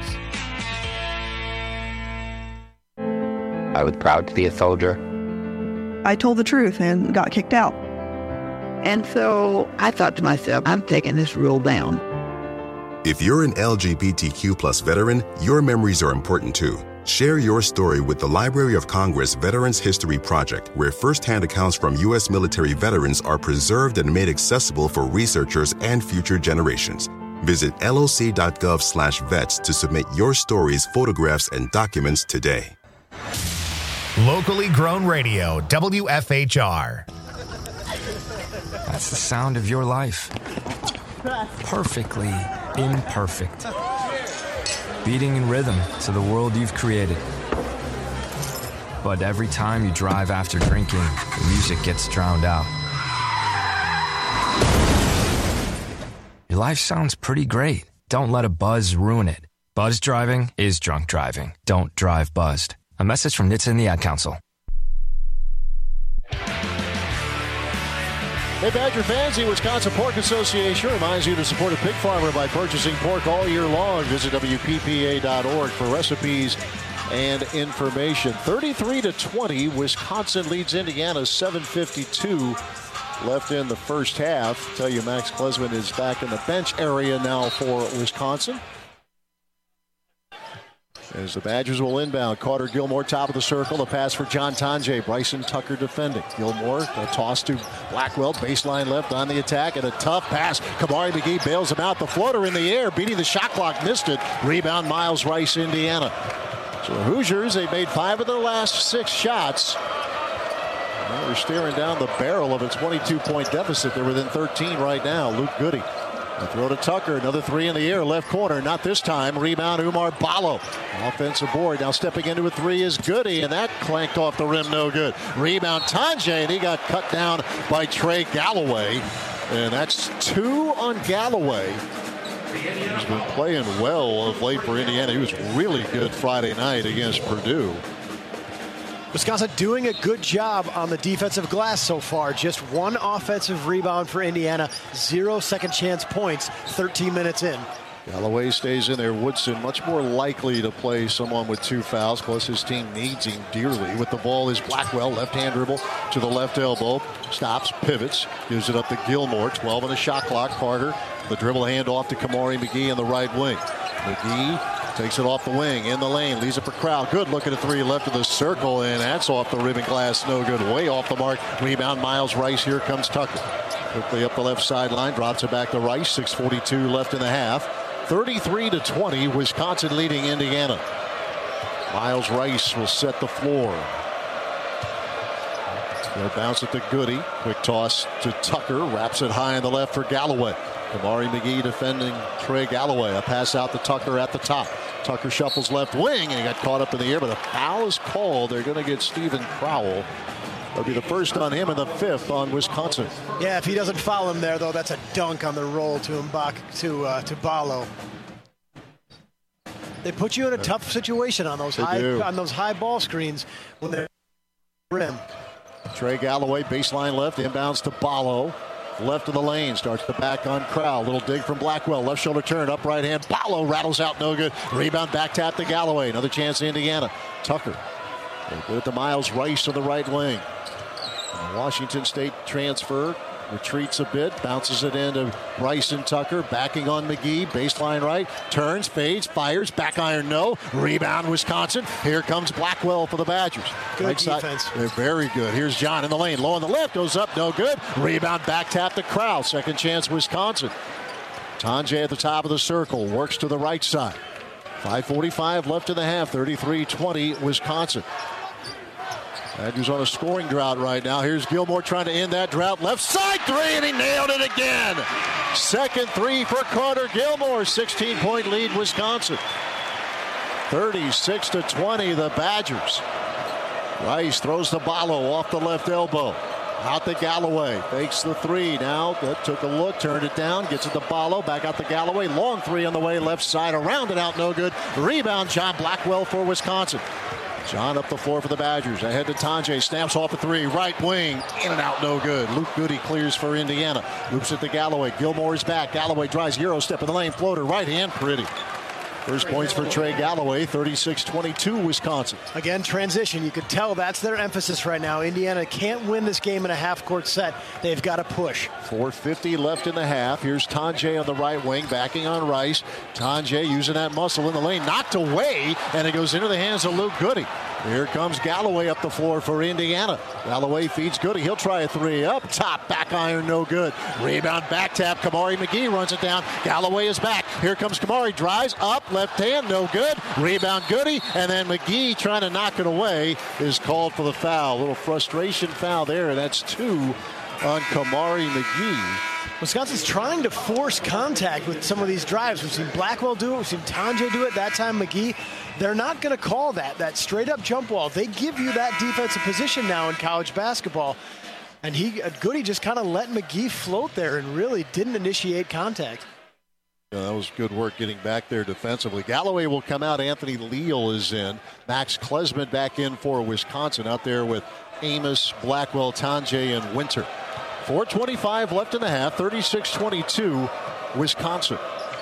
[SPEAKER 14] I was proud to be a soldier.
[SPEAKER 15] I told the truth and got kicked out.
[SPEAKER 16] And so I thought to myself, I'm taking this rule down.
[SPEAKER 17] If you're an LGBTQ+ veteran, your memories are important too. Share your story with the Library of Congress Veterans History Project, where firsthand accounts from U.S. military veterans are preserved and made accessible for researchers and future generations. Visit loc.gov/vets to submit your stories, photographs, and documents today.
[SPEAKER 7] Locally grown radio, WFHR.
[SPEAKER 18] That's the sound of your life. Perfectly imperfect. Beating in rhythm to the world you've created. But every time you drive after drinking, the music gets drowned out. Your life sounds pretty great. Don't let a buzz ruin it. Buzz driving is drunk driving. Don't drive buzzed. A message from NHTSA and the Ad Council.
[SPEAKER 1] Hey, Badger fans, the Wisconsin Pork Association reminds you to support a pig farmer by purchasing pork all year long. Visit WPPA.org for recipes and information. 33-20, Wisconsin leads Indiana, 7:52 left in the first half. Tell you, Max Klesmit is back in the bench area now for Wisconsin. As the Badgers will inbound, Carter Gilmore, top of the circle. The pass for John Tonje. Bryson Tucker defending. Gilmore, a toss to Blackwell. Baseline left on the attack. And a tough pass. Kamari McGee bails him out. The floater in the air, beating the shot clock. Missed it. Rebound, Miles Rice, Indiana. So the Hoosiers, they made 5 of their last 6 shots. Well, they're staring down the barrel of a 22-point deficit. They're within 13 right now. Luke Goody. A throw to Tucker. Another 3 in the air. Left corner. Not this time. Rebound, Oumar Ballo. Offensive board. Now stepping into a 3 is Goody. And that clanked off the rim. No good. Rebound, Tonje. And he got cut down by Trey Galloway. And that's 2 on Galloway. He's been playing well of late for Indiana. He was really good Friday night against Purdue.
[SPEAKER 2] Wisconsin doing a good job on the defensive glass so far. Just 1 offensive rebound for Indiana. 0 second chance points 13 minutes in.
[SPEAKER 1] Galloway stays in there. Woodson much more likely to play someone with 2 fouls. Plus his team needs him dearly. With the ball is Blackwell. Left-hand dribble to the left elbow. Stops, pivots, gives it up to Gilmore. 12 on the shot clock. Carter, the dribble hand off to Kamari McGee in the right wing. McGee takes it off the wing, in the lane, leaves it for Crowell. Good look at a 3 left of the circle, and that's off the ribbon glass. No good. Way off the mark. Rebound, Miles Rice. Here comes Tucker. Quickly up the left sideline, drops it back to Rice. 6:42 left in the half. 33-20, Wisconsin leading Indiana. Miles Rice will set the floor. They'll bounce it to Goody. Quick toss to Tucker. Wraps it high on the left for Galloway. Kamari McGee defending Trey Galloway. A pass out to Tucker at the top. Tucker shuffles left wing, and he got caught up in the air, but a foul is called. They're going to get Stephen Crowell. That'll be the first on him and the 5th on Wisconsin.
[SPEAKER 2] Yeah, if he doesn't foul him there, though, that's a dunk on the roll to to Ballo. They put you in a tough situation on those high ball screens when they're rim.
[SPEAKER 1] Trey Galloway, baseline left, inbounds to Ballo. Left of the lane, starts to back on Crowell. Little dig from Blackwell, left shoulder turn, up right hand. Ballo rattles out, no good. Rebound, back tap to Galloway. Another chance to Indiana. Tucker with the Miles Rice to the right wing. Washington State transfer, retreats a bit, bounces it into Rice and Tucker, backing on McGee, baseline right, turns, fades, fires, back iron no, rebound Wisconsin. Here comes Blackwell for the Badgers.
[SPEAKER 2] Good
[SPEAKER 1] right
[SPEAKER 2] defense.
[SPEAKER 1] Side, they're very good. Here's John in the lane, low on the left, goes up, no good. Rebound, back tap to Crowell, second chance Wisconsin. Tonje at the top of the circle, works to the right side. 5:45 left in the half, 33-20 Wisconsin. Badgers on a scoring drought right now. Here's Gilmore trying to end that drought. Left side 3, and he nailed it again. Second 3 for Carter Gilmore. 16-point lead, Wisconsin. 36-20, the Badgers. Rice throws the Ballo off the left elbow. Out to Galloway. Fakes the 3. Now took a look, turned it down, gets it to Ballo. Back out to Galloway. Long 3 on the way, left side. Around it out, no good. Rebound, John Blackwell for Wisconsin. John up the floor for the Badgers. Ahead to Tonje. Snaps off a 3. Right wing. In and out. No good. Luke Goody clears for Indiana. Loops it to Galloway. Gilmore is back. Galloway drives. Euro step in the lane. Floater. Right hand. Pretty. First points for Trey Galloway. 36-22 Wisconsin.
[SPEAKER 2] Again, transition. You could tell that's their emphasis right now. Indiana can't win this game in a half-court set. They've got to push.
[SPEAKER 1] 4:50 left in the half. Here's Tonje on the right wing, backing on Rice. Tonje using that muscle in the lane. Knocked away, and it goes into the hands of Luke Goody. Here comes Galloway up the floor for Indiana. Galloway feeds Goody. He'll try a 3 up top. Back iron, no good. Rebound, back tap. Kamari McGee runs it down. Galloway is back. Here comes Kamari. Drives up, left hand, no good. Rebound, Goody. And then McGee trying to knock it away is called for the foul. A little frustration foul there, and that's 2 on Kamari McGee.
[SPEAKER 2] Wisconsin's trying to force contact with some of these drives. We've seen Blackwell do it. We've seen Tonje do it. That time McGee. They're not going to call that straight-up jump ball. They give you that defensive position now in college basketball. And Goody just kind of let McGee float there and really didn't initiate contact.
[SPEAKER 1] Yeah, that was good work getting back there defensively. Galloway will come out. Anthony Leal is in. Max Klesman back in for Wisconsin out there with Amos, Blackwell, Tonje, and Winter. 4:25 left in the half. 36-22 Wisconsin.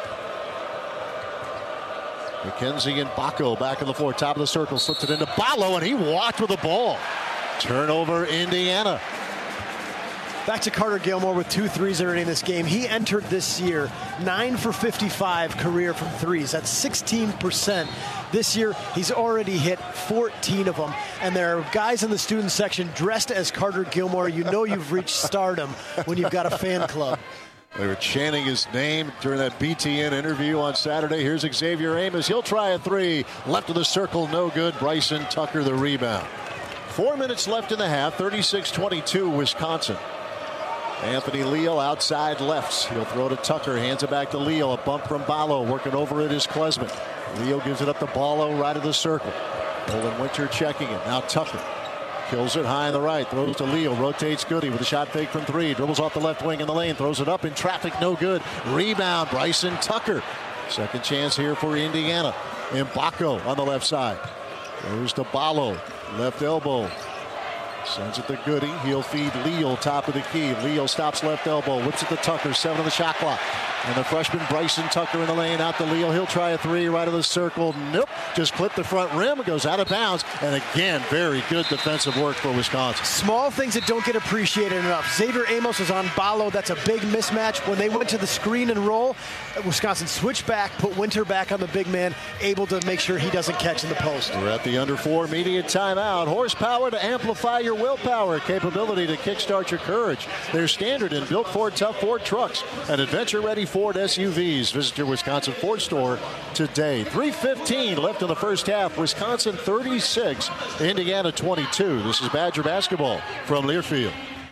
[SPEAKER 1] McKenzie and Baco back on the floor. Top of the circle. Slips it into Ballo, and he walked with the ball. Turnover, Indiana.
[SPEAKER 2] Back to Carter Gilmore with 2 threes already in this game. He entered this year 9 for 55 career from threes. That's 16%. This year, he's already hit 14 of them. And there are guys in the student section dressed as Carter Gilmore. You know you've reached stardom when you've got a fan club.
[SPEAKER 1] They were chanting his name during that BTN interview on Saturday. Here's Xavier Amos. He'll try a three. Left of the circle, no good. Bryson Tucker the rebound. 4 minutes left in the half. 36-22 Wisconsin. Anthony Leal outside lefts. He'll throw to Tucker. Hands it back to Leal. A bump from Ballo. Working over it is Klesman. Leal gives it up to Ballo right of the circle. Olin Winter checking it. Now Tucker. Kills it high on the right. Throws to Leal. Rotates Goody with a shot fake from three. Dribbles off the left wing in the lane. Throws it up in traffic. No good. Rebound. Bryson Tucker. Second chance here for Indiana. Mbako on the left side. Goes to Ballo. Left elbow. Sends it to Goody. He'll feed Leal top of the key. Leal stops left elbow. Whips it to Tucker. 7 on the shot clock. And the freshman Bryson Tucker in the lane out to Leal. He'll try a three right of the circle. Nope. Just clipped the front rim. It goes out of bounds. And again, very good defensive work for Wisconsin.
[SPEAKER 2] Small things that don't get appreciated enough. Xavier Amos was on Ballo. That's a big mismatch. When they went to the screen and roll, Wisconsin switched back, put Winter back on the big man, able to make sure he doesn't catch in the post.
[SPEAKER 1] We're at the under 4 immediate timeout. Horsepower to amplify your willpower. Capability to kickstart your courage. They're standard in built Ford Tough Ford trucks and adventure-ready Ford SUVs. Visit your Wisconsin Ford store today. 3:15 left in the first half. Wisconsin 36, Indiana 22. This is Badger basketball from Learfield.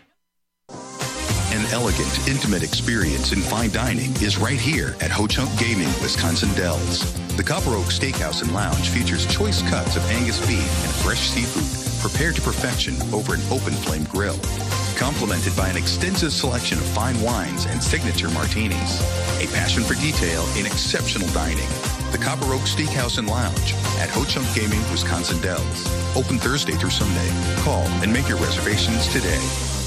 [SPEAKER 19] An elegant, intimate experience in fine dining is right here at Ho Chunk Gaming, Wisconsin Dells. The Copper Oak Steakhouse and Lounge features choice cuts of Angus beef and fresh seafood prepared to perfection over an open flame grill, complemented by an extensive selection of fine wines and signature martinis. A passion for detail in exceptional dining. The Copper Oak Steakhouse and Lounge at Ho Chunk Gaming, Wisconsin Dells. Open Thursday through Sunday. Call and make your reservations today.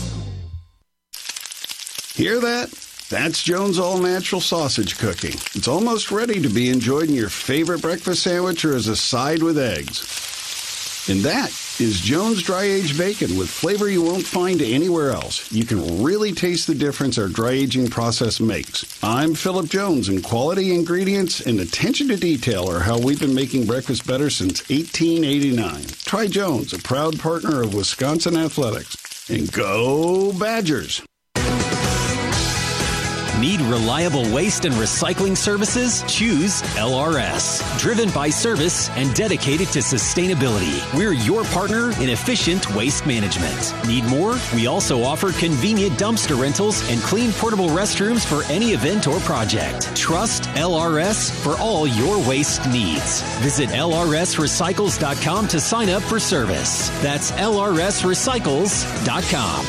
[SPEAKER 20] Hear that? That's Jones All Natural Sausage Cooking. It's almost ready to be enjoyed in your favorite breakfast sandwich or as a side with eggs. And that is Jones Dry Aged Bacon with flavor you won't find anywhere else. You can really taste the difference our dry aging process makes. I'm Philip Jones, and quality ingredients and attention to detail are how we've been making breakfast better since 1889. Try Jones, a proud partner of Wisconsin Athletics. And go Badgers!
[SPEAKER 21] Need reliable waste and recycling services? Choose LRS. Driven by service and dedicated to sustainability. We're your partner in efficient waste management. Need more? We also offer convenient dumpster rentals and clean portable restrooms for any event or project. Trust LRS for all your waste needs. Visit lrsrecycles.com to sign up for service. That's lrsrecycles.com.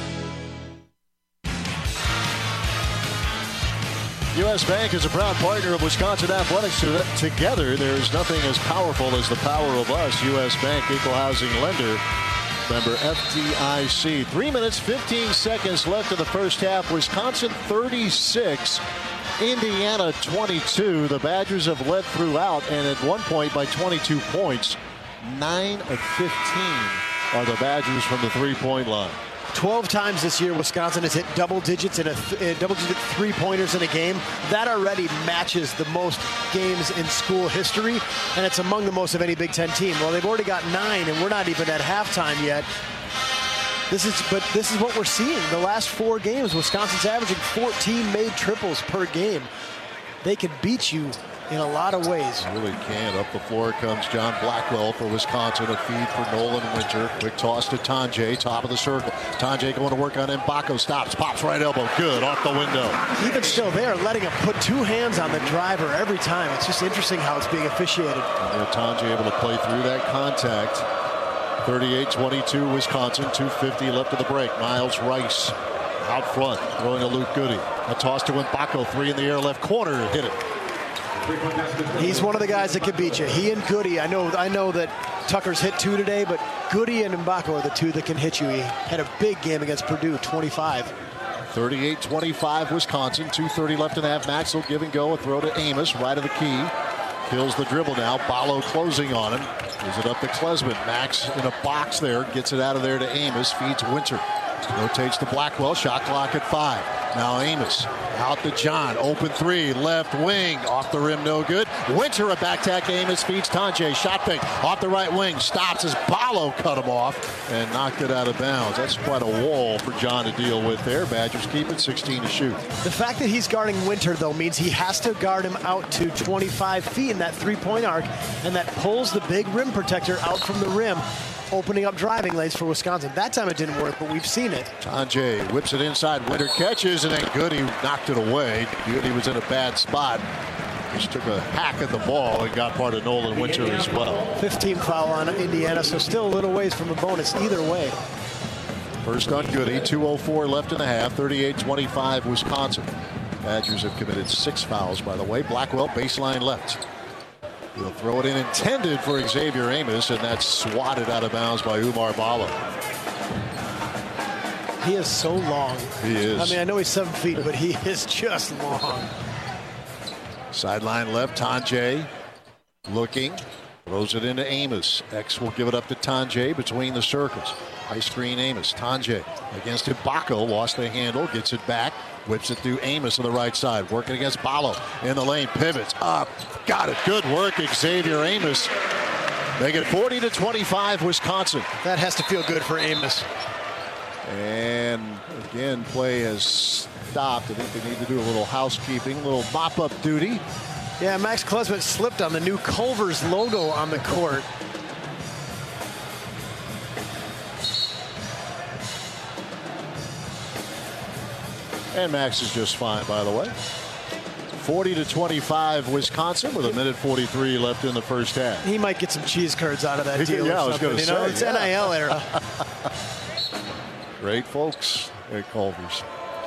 [SPEAKER 1] U.S. Bank is a proud partner of Wisconsin Athletics. Together, there's nothing as powerful as the power of us. U.S. Bank, equal housing lender, member FDIC. 3 minutes, 15 seconds left in the first half. Wisconsin 36, Indiana 22. The Badgers have led throughout, and at one point by 22 points. 9 of 15 are the Badgers from the three-point line.
[SPEAKER 2] 12 times this year, Wisconsin has hit double digits in double-digit three-pointers in a game. That already matches the most games in school history, and it's among the most of any Big Ten team. Well, they've already got 9, and we're not even at halftime yet. This is what we're seeing. The last 4 games, Wisconsin's averaging 14 made triples per game. They can beat you in a lot of ways.
[SPEAKER 1] Really can. Up the floor comes John Blackwell for Wisconsin. A feed for Nolan Winter. Quick toss to Tonje, top of the circle. Tonje going to work on Mbako. Stops, pops right elbow. Good, off the window.
[SPEAKER 2] Even still there, letting him put 2 hands on the driver every time. It's just interesting how it's being officiated.
[SPEAKER 1] And Tonje able to play through that contact. 38-22 Wisconsin. 2:50 left of the break. Miles Rice out front, throwing to Luke Goody. A toss to Mbako. 3 in the air, left corner. Hit it.
[SPEAKER 2] He's one of the guys that can beat you. He and Goody. I know that Tucker's hit 2 today, but Goody and Mbako are the 2 that can hit you. He had a big game against Purdue, 25.
[SPEAKER 1] 38-25 Wisconsin. 2:30 left in the half. Max will give and go. A throw to Amos, right of the key. Kills the dribble now. Ballo closing on him. Gives it up to Klesman. Max in a box there. Gets it out of there to Amos. Feeds Winter. Rotates to Blackwell. Shot clock at 5. Now Amos out to John. Open three. Left wing. Off the rim. No good. Winter a back tack. Amos feeds Tonje. Shot fake. Off the right wing. Stops as Ballo cut him off and knocked it out of bounds. That's quite a wall for John to deal with there. Badgers keep it 16 to shoot.
[SPEAKER 2] The fact that he's guarding Winter, though, means he has to guard him out to 25 feet in that three-point arc, and that pulls the big rim protector out from the rim, opening up driving lanes for Wisconsin. That time it didn't work, but we've seen it.
[SPEAKER 1] Tonje whips it inside. Winter catches, and then Goody knocked it away. Goody was in a bad spot. Just took a hack at the ball and got part of Nolan Winter as well.
[SPEAKER 2] 15 foul on Indiana, so still a little ways from a bonus either way.
[SPEAKER 1] First on Goody. 2:04 left in the half. 38-25 Wisconsin. Badgers have committed 6 fouls, by the way. Blackwell baseline left. He'll throw it in intended for Xavier Amos, and that's swatted out of bounds by Oumar Ballo.
[SPEAKER 2] He is so long.
[SPEAKER 1] He is.
[SPEAKER 2] I mean, I know he's 7 feet, but he is just long.
[SPEAKER 1] Sideline left, Tonje looking. Throws it into Amos. X will give it up to Tonje between the circles. High screen Amos. Tonje against Ibaka. Lost the handle. Gets it back. Whips it through Amos on the right side. Working against Ballo in the lane. Pivots up. Got it. Good work, Xavier Amos. Make it 40-25 Wisconsin.
[SPEAKER 2] That has to feel good for Amos.
[SPEAKER 1] And again, play has stopped. I think they need to do a little housekeeping, a little mop-up duty.
[SPEAKER 2] Yeah, Max Klesmit slipped on the new Culver's logo on the court.
[SPEAKER 1] And Max is just fine, by the way. 40-25 Wisconsin with 1:43 left in the first half.
[SPEAKER 2] He might get some cheese curds out of that deal.
[SPEAKER 1] Yeah, I was going to say.
[SPEAKER 2] It's NIL era.
[SPEAKER 1] Great folks at Culver's.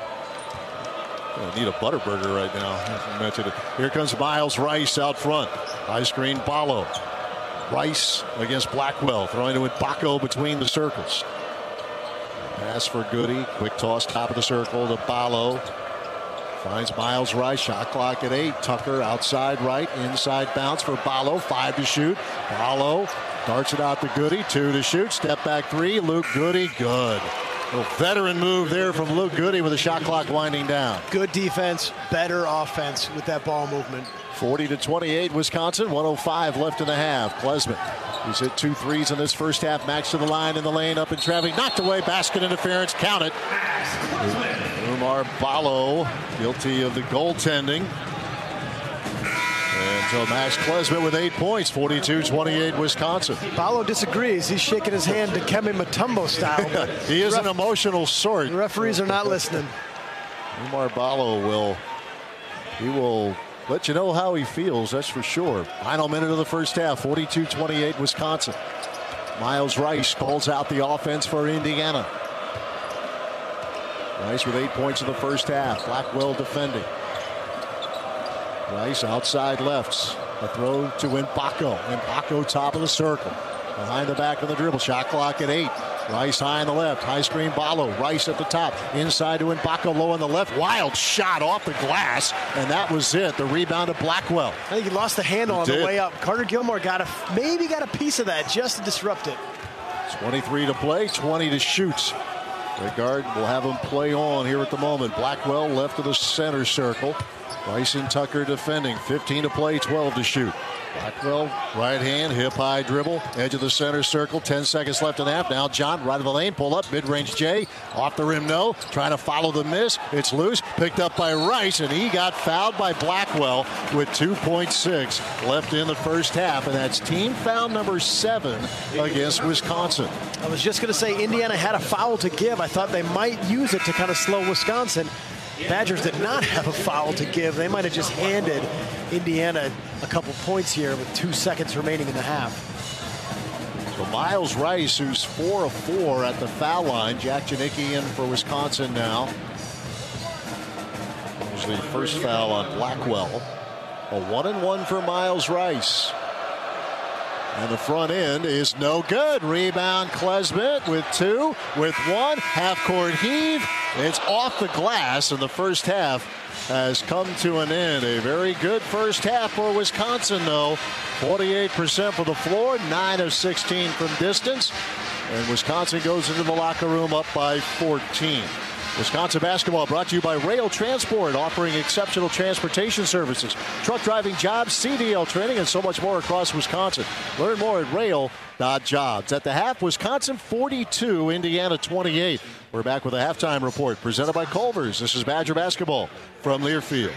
[SPEAKER 1] I need a Butterburger right now. I mentioned it. Here comes Miles Rice out front. High screen Ballo. Rice against Blackwell. Throwing to Ibaka between the circles. Pass for Goody. Quick toss top of the circle to Ballo. Finds Miles Rice. Shot clock at 8. Tucker outside right. Inside bounce for Ballo. 5 to shoot. Ballo darts it out to Goody. 2 to shoot. Step back 3. Luke Goody. Good. A little veteran move there from Luke Goody with the shot clock winding down.
[SPEAKER 2] Good defense. Better offense with that ball movement.
[SPEAKER 1] 40-28 Wisconsin. 1:05 left in the half. Klesmit, who's hit 2 threes in this first half. Max to the line in the lane. Up in traffic. Knocked away. Basket interference. Count it. Oumar Ballo guilty of the goaltending. And so Max Klesmit with 8 points. 42-28 Wisconsin.
[SPEAKER 2] Ballo disagrees. He's shaking his hand to Kemi Mutombo style. But
[SPEAKER 1] he is an emotional sort.
[SPEAKER 2] The referees are not listening.
[SPEAKER 1] Oumar Ballo will let you know how he feels, that's for sure. Final minute of the first half, 42-28 Wisconsin. Miles Rice calls out the offense for Indiana. Rice with 8 points in the first half. Blackwell defending. Rice outside lefts. A throw to Ibaka. Ibaka top of the circle. Behind the back of the dribble. Shot clock at 8. Rice high on the left. High screen Ballo. Rice at the top. Inside to Ibaka low on the left. Wild shot off the glass. And that was it. The rebound of Blackwell.
[SPEAKER 2] I think he lost the handle on the way up. Carter Gilmore maybe got a piece of that just to disrupt it.
[SPEAKER 1] 23 to play. 20 to shoot. Regard will have him play on here at the moment. Blackwell left of the center circle. Rice and Tucker defending. 15 to play. 12 to shoot. Blackwell, right hand, hip high dribble, edge of the center circle, 10 seconds left in the half. Now John, right of the lane, pull up, mid-range J, off the rim, no, trying to follow the miss. It's loose, picked up by Rice, and he got fouled by Blackwell with 2.6 left in the first half, and that's team foul number 7 against Wisconsin.
[SPEAKER 2] I was just going to say Indiana had a foul to give. I thought they might use it to kind of slow Wisconsin. Badgers did not have a foul to give. They might have just handed Indiana a couple points here with 2 seconds remaining in the half.
[SPEAKER 1] So Miles Rice, who's 4 of 4 at the foul line. Jack Janicki in for Wisconsin now. There's the first foul on Blackwell. A 1-and-1 for Miles Rice. And the front end is no good. Rebound Klesmit with 2, with 1. Half-court heave. It's off the glass, and the first half has come to an end. A very good first half for Wisconsin, though. 48% for the floor, 9 of 16 from distance. And Wisconsin goes into the locker room up by 14. Wisconsin basketball brought to you by Rail Transport, offering exceptional transportation services, truck driving jobs, CDL training, and so much more across Wisconsin. Learn more at rail.jobs. At the half, Wisconsin 42, Indiana 28. We're back with a halftime report presented by Culver's. This is Badger basketball from Learfield.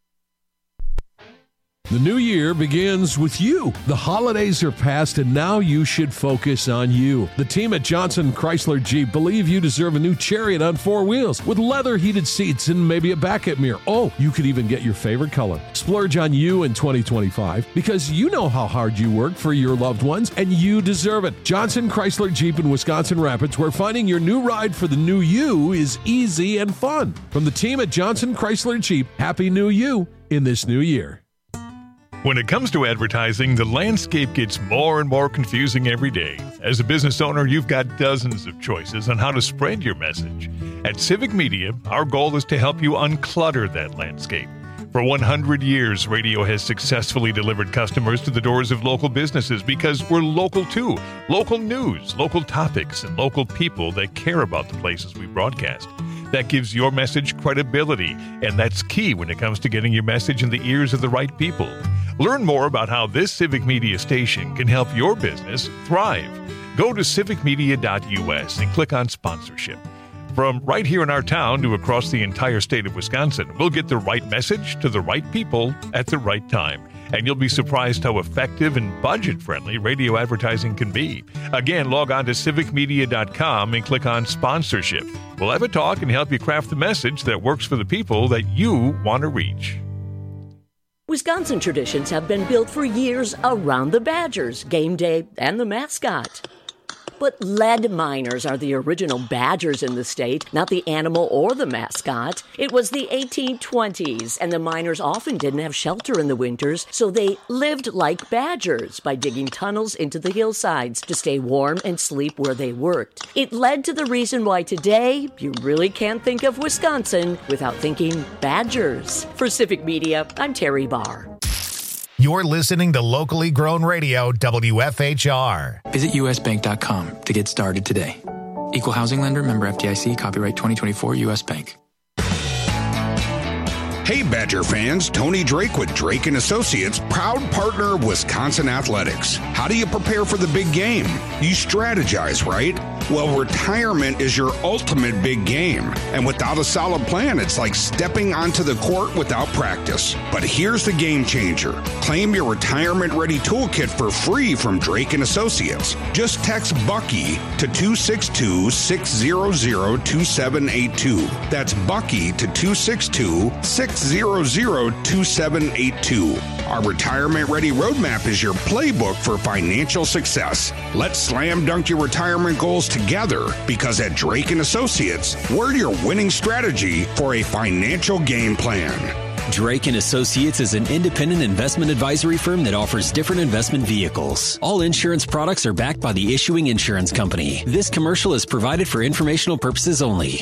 [SPEAKER 4] The new year begins with you. The holidays are past, and now you should focus on you. The team at Johnson Chrysler Jeep believe you deserve a new Chariot on 4 wheels with leather heated seats and maybe a backup mirror. Oh, you could even get your favorite color. Splurge on you in 2025 because you know how hard you work for your loved ones, and you deserve it. Johnson Chrysler Jeep in Wisconsin Rapids, where finding your new ride for the new you is easy and fun. From the team at Johnson Chrysler Jeep, Happy New You in this new year.
[SPEAKER 3] When it comes to advertising, the landscape gets more and more confusing every day. As a business owner, you've got dozens of choices on how to spread your message. At Civic Media, our goal is to help you unclutter that landscape. For 100 years, radio has successfully delivered customers to the doors of local businesses because we're local too. Local news, local topics, and local people that care about the places we broadcast. That gives your message credibility, and that's key when it comes to getting your message in the ears of the right people. Learn more about how this Civic Media station can help your business thrive. Go to civicmedia.us and click on sponsorship. From right here in our town to across the entire state of Wisconsin, we'll get the right message to the right people at the right time. And you'll be surprised how effective and budget-friendly radio advertising can be. Again, log on to civicmedia.com and click on sponsorship. We'll have a talk and help you craft the message that works for the people that you want to reach.
[SPEAKER 12] Wisconsin traditions have been built for years around the Badgers, game day, and the mascot. But lead miners are the original Badgers in the state, not the animal or the mascot. It was the 1820s, and the miners often didn't have shelter in the winters, so they lived like Badgers by digging tunnels into the hillsides to stay warm and sleep where they worked. It led to the reason why today you really can't think of Wisconsin without thinking Badgers. For Civic Media, I'm Terry Barr.
[SPEAKER 7] You're listening to locally grown radio, WFHR.
[SPEAKER 18] Visit usbank.com to get started today. Equal housing lender, member FDIC, copyright 2024 U.S. Bank.
[SPEAKER 22] Hey, Badger fans, Tony Drake with Drake & Associates, proud partner of Wisconsin Athletics. How do you prepare for the big game? You strategize, right? Well, retirement is your ultimate big game. And without a solid plan, it's like stepping onto the court without practice. But here's the game changer. Claim your retirement-ready toolkit for free from Drake & Associates. Just text Bucky to 262-600-2782. That's Bucky to 262-600-2782. Our retirement-ready roadmap is your playbook for financial success. Let's slam dunk your retirement goals together, because at Drake & Associates, we're your winning strategy for a financial game plan.
[SPEAKER 21] Drake & Associates is an independent investment advisory firm that offers different investment vehicles. All insurance products are backed by the issuing insurance company. This commercial is provided for informational purposes only.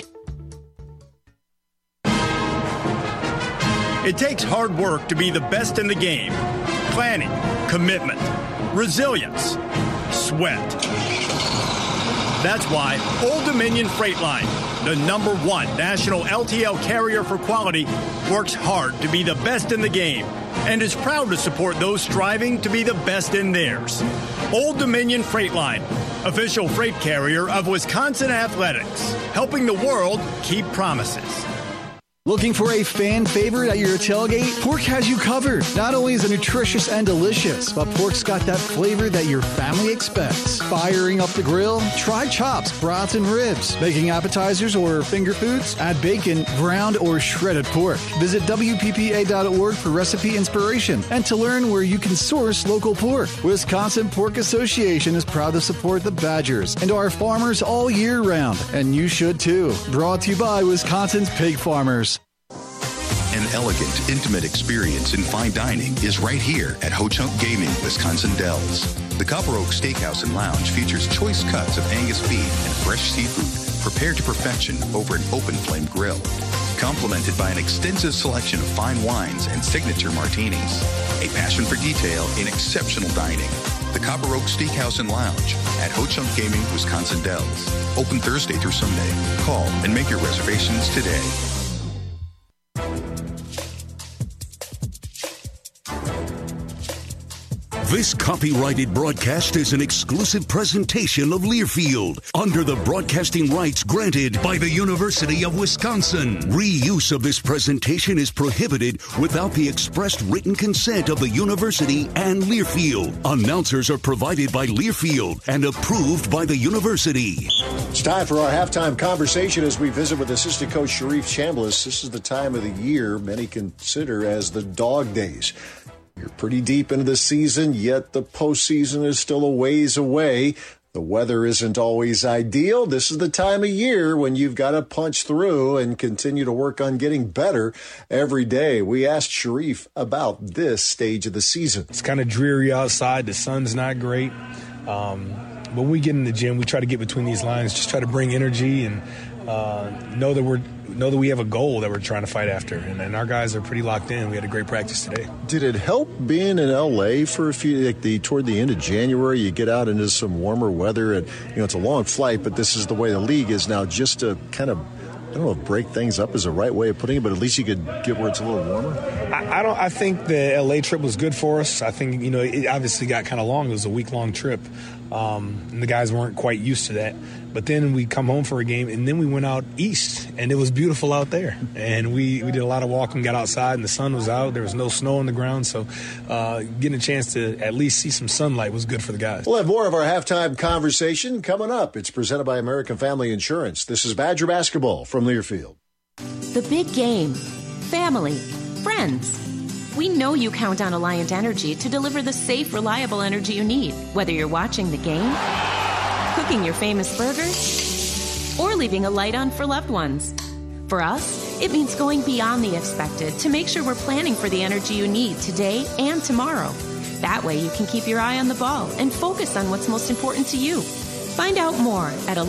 [SPEAKER 23] It takes hard work to be the best in the game. Planning, commitment, resilience, sweat. That's why Old Dominion Freight Line, the #1 national LTL carrier for quality, works hard to be the best in the game and is proud to support those striving to be the best in theirs. Old Dominion Freight Line, official freight carrier of Wisconsin Athletics, helping the world keep promises.
[SPEAKER 24] Looking for a fan favorite at your tailgate? Pork has you covered. Not only is it nutritious and delicious, but pork's got that flavor that your family expects. Firing up the grill? Try chops, brats, and ribs. Making appetizers or finger foods? Add bacon, ground, or shredded pork. Visit WPPA.org for recipe inspiration and to learn where you can source local pork. Wisconsin Pork Association is proud to support the Badgers and our farmers all year round. And you should too. Brought to you by Wisconsin's Pig Farmers.
[SPEAKER 19] An elegant, intimate experience in fine dining is right here at Ho Chunk Gaming, Wisconsin Dells. The Copper Oak Steakhouse and Lounge features choice cuts of Angus beef and fresh seafood prepared to perfection over an open flame grill, complemented by an extensive selection of fine wines and signature martinis. A passion for detail in exceptional dining. The Copper Oak Steakhouse and Lounge at Ho Chunk Gaming, Wisconsin Dells. Open Thursday through Sunday. Call and make your reservations today.
[SPEAKER 5] This copyrighted broadcast is an exclusive presentation of Learfield under the broadcasting rights granted by the University of Wisconsin. Reuse of this presentation is prohibited without the expressed written consent of the university and Learfield. Announcers are provided by Learfield and approved by the university.
[SPEAKER 1] It's time for our halftime conversation as we visit with assistant coach Sharif Chambliss. This is the time of the year many consider as the dog days. You're pretty deep into the season, yet the postseason is still a ways away. The weather isn't always ideal. This is the time of year when you've got to punch through and continue to work on getting better every day. We asked Sharif about this stage of the season.
[SPEAKER 6] It's kind of dreary outside. The sun's not great. But when we get in the gym, we try to get between these lines, just try to bring energy and know that we have a goal that we're trying to fight after. And our guys are pretty locked in. We had a great practice today.
[SPEAKER 1] Did it help being in L.A. for a few, toward the end of January, you get out into some warmer weather and, it's a long flight, but this is the way the league is now, just to kind of, I don't know if break things up is the right way of putting it, but at least you could get where it's a little warmer?
[SPEAKER 6] I think the L.A. trip was good for us. I think, it obviously got kind of long. It was a week-long trip. And the guys weren't quite used to that. But then we come home for a game, and then we went out east, and it was beautiful out there. And we did a lot of walking, got outside, and the sun was out. There was no snow on the ground, so getting a chance to at least see some sunlight was good for the guys.
[SPEAKER 1] We'll have more of our halftime conversation coming up. It's presented by American Family Insurance. This is Badger Basketball from Learfield.
[SPEAKER 8] The big game. Family. Friends. We know you count on Alliant Energy to deliver the safe, reliable energy you need, whether you're watching the game, cooking your famous burgers, or leaving a light on for loved ones. For us, it means going beyond the expected to make sure we're planning for the energy you need today and tomorrow. That way you can keep your eye on the ball and focus on what's most important to you. Find out more at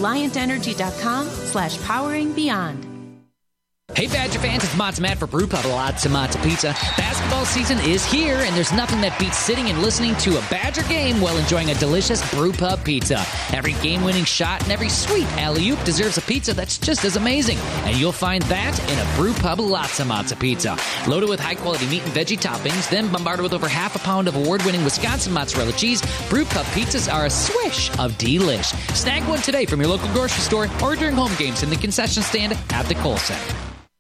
[SPEAKER 8] AlliantEnergy.com/poweringbeyond.
[SPEAKER 9] Hey Badger fans, it's Matzo Matt for Brew Pub Lots of Matzo Pizza. Basketball season is here, and there's nothing that beats sitting and listening to a Badger game while enjoying a delicious Brew Pub pizza. Every game-winning shot and every sweet alley-oop deserves a pizza that's just as amazing, and you'll find that in a Brew Pub Lots of Matzo Pizza. Loaded with high-quality meat and veggie toppings, then bombarded with over half a pound of award-winning Wisconsin mozzarella cheese, Brew Pub pizzas are a swish of delish. Snag one today from your local grocery store or during home games in the concession stand at the Kohl Center.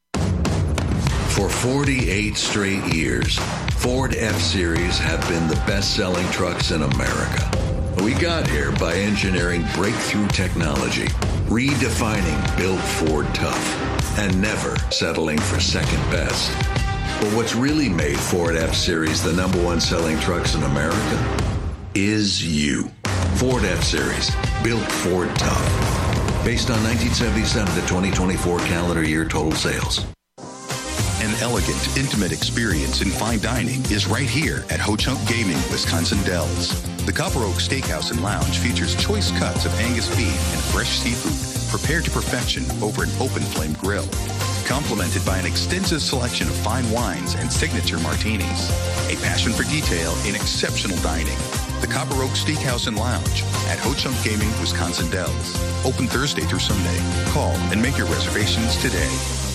[SPEAKER 25] For 48 straight years, Ford F-Series have been the best-selling trucks in America. We got here by engineering breakthrough technology, redefining Built Ford Tough, and never settling for second best. But what's really made Ford F-Series the #1 selling trucks in America is you. Ford F-Series, Built Ford Tough. Based on 1977 to 2024 calendar year total sales.
[SPEAKER 19] An elegant, intimate experience in fine dining is right here at Ho Chunk Gaming, Wisconsin Dells. The Copper Oak Steakhouse and Lounge features choice cuts of Angus beef and fresh seafood prepared to perfection over an open flame grill. Complemented by an extensive selection of fine wines and signature martinis. A passion for detail in exceptional dining. The Copper Oak Steakhouse and Lounge at Ho Chunk Gaming, Wisconsin Dells. Open Thursday through Sunday. Call and make your reservations today.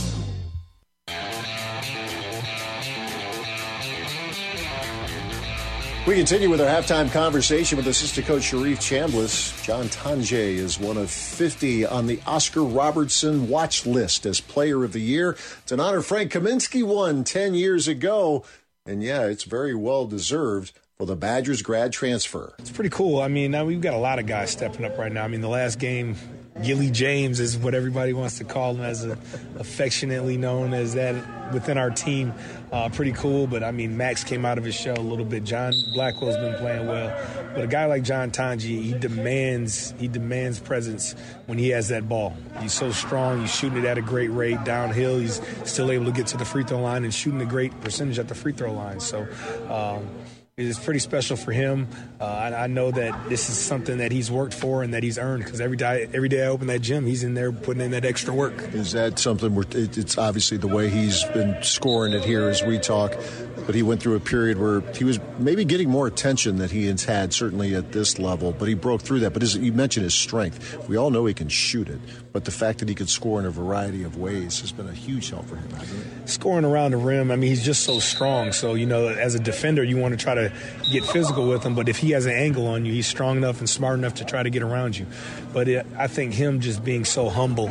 [SPEAKER 1] We continue with our halftime conversation with assistant coach Sharif Chambliss. John Tonje is one of 50 on the Oscar Robertson watch list as Player of the Year. It's an honor Frank Kaminsky won 10 years ago. And, yeah, it's very well deserved for the Badgers grad transfer.
[SPEAKER 6] It's pretty cool. I mean, now we've got a lot of guys stepping up right now. I mean, the last game, Gilly James is what everybody wants to call him, as affectionately known as that within our team. Pretty cool, but I mean, Max came out of his shell a little bit. John Blackwell's been playing well, but a guy like John Tonje, he demands presence when he has that ball. He's so strong. He's shooting it at a great rate downhill. He's still able to get to the free throw line and shooting a great percentage at the free throw line. So is pretty special for him. I know that this is something that he's worked for and that he's earned, because every day I open that gym, he's in there putting in that extra work.
[SPEAKER 1] Is that something where it's obviously the way he's been scoring it here as we talk, but he went through a period where he was maybe getting more attention than he has had, certainly at this level, but he broke through that. But as you mentioned, his strength. We all know he can shoot it, but the fact that he could score in a variety of ways has been a huge help for him, hasn't it?
[SPEAKER 6] Scoring around the rim, I mean, he's just so strong. So, as a defender, you want to try to get physical with him, but if he has an angle on you, he's strong enough and smart enough to try to get around you. But I think him just being so humble,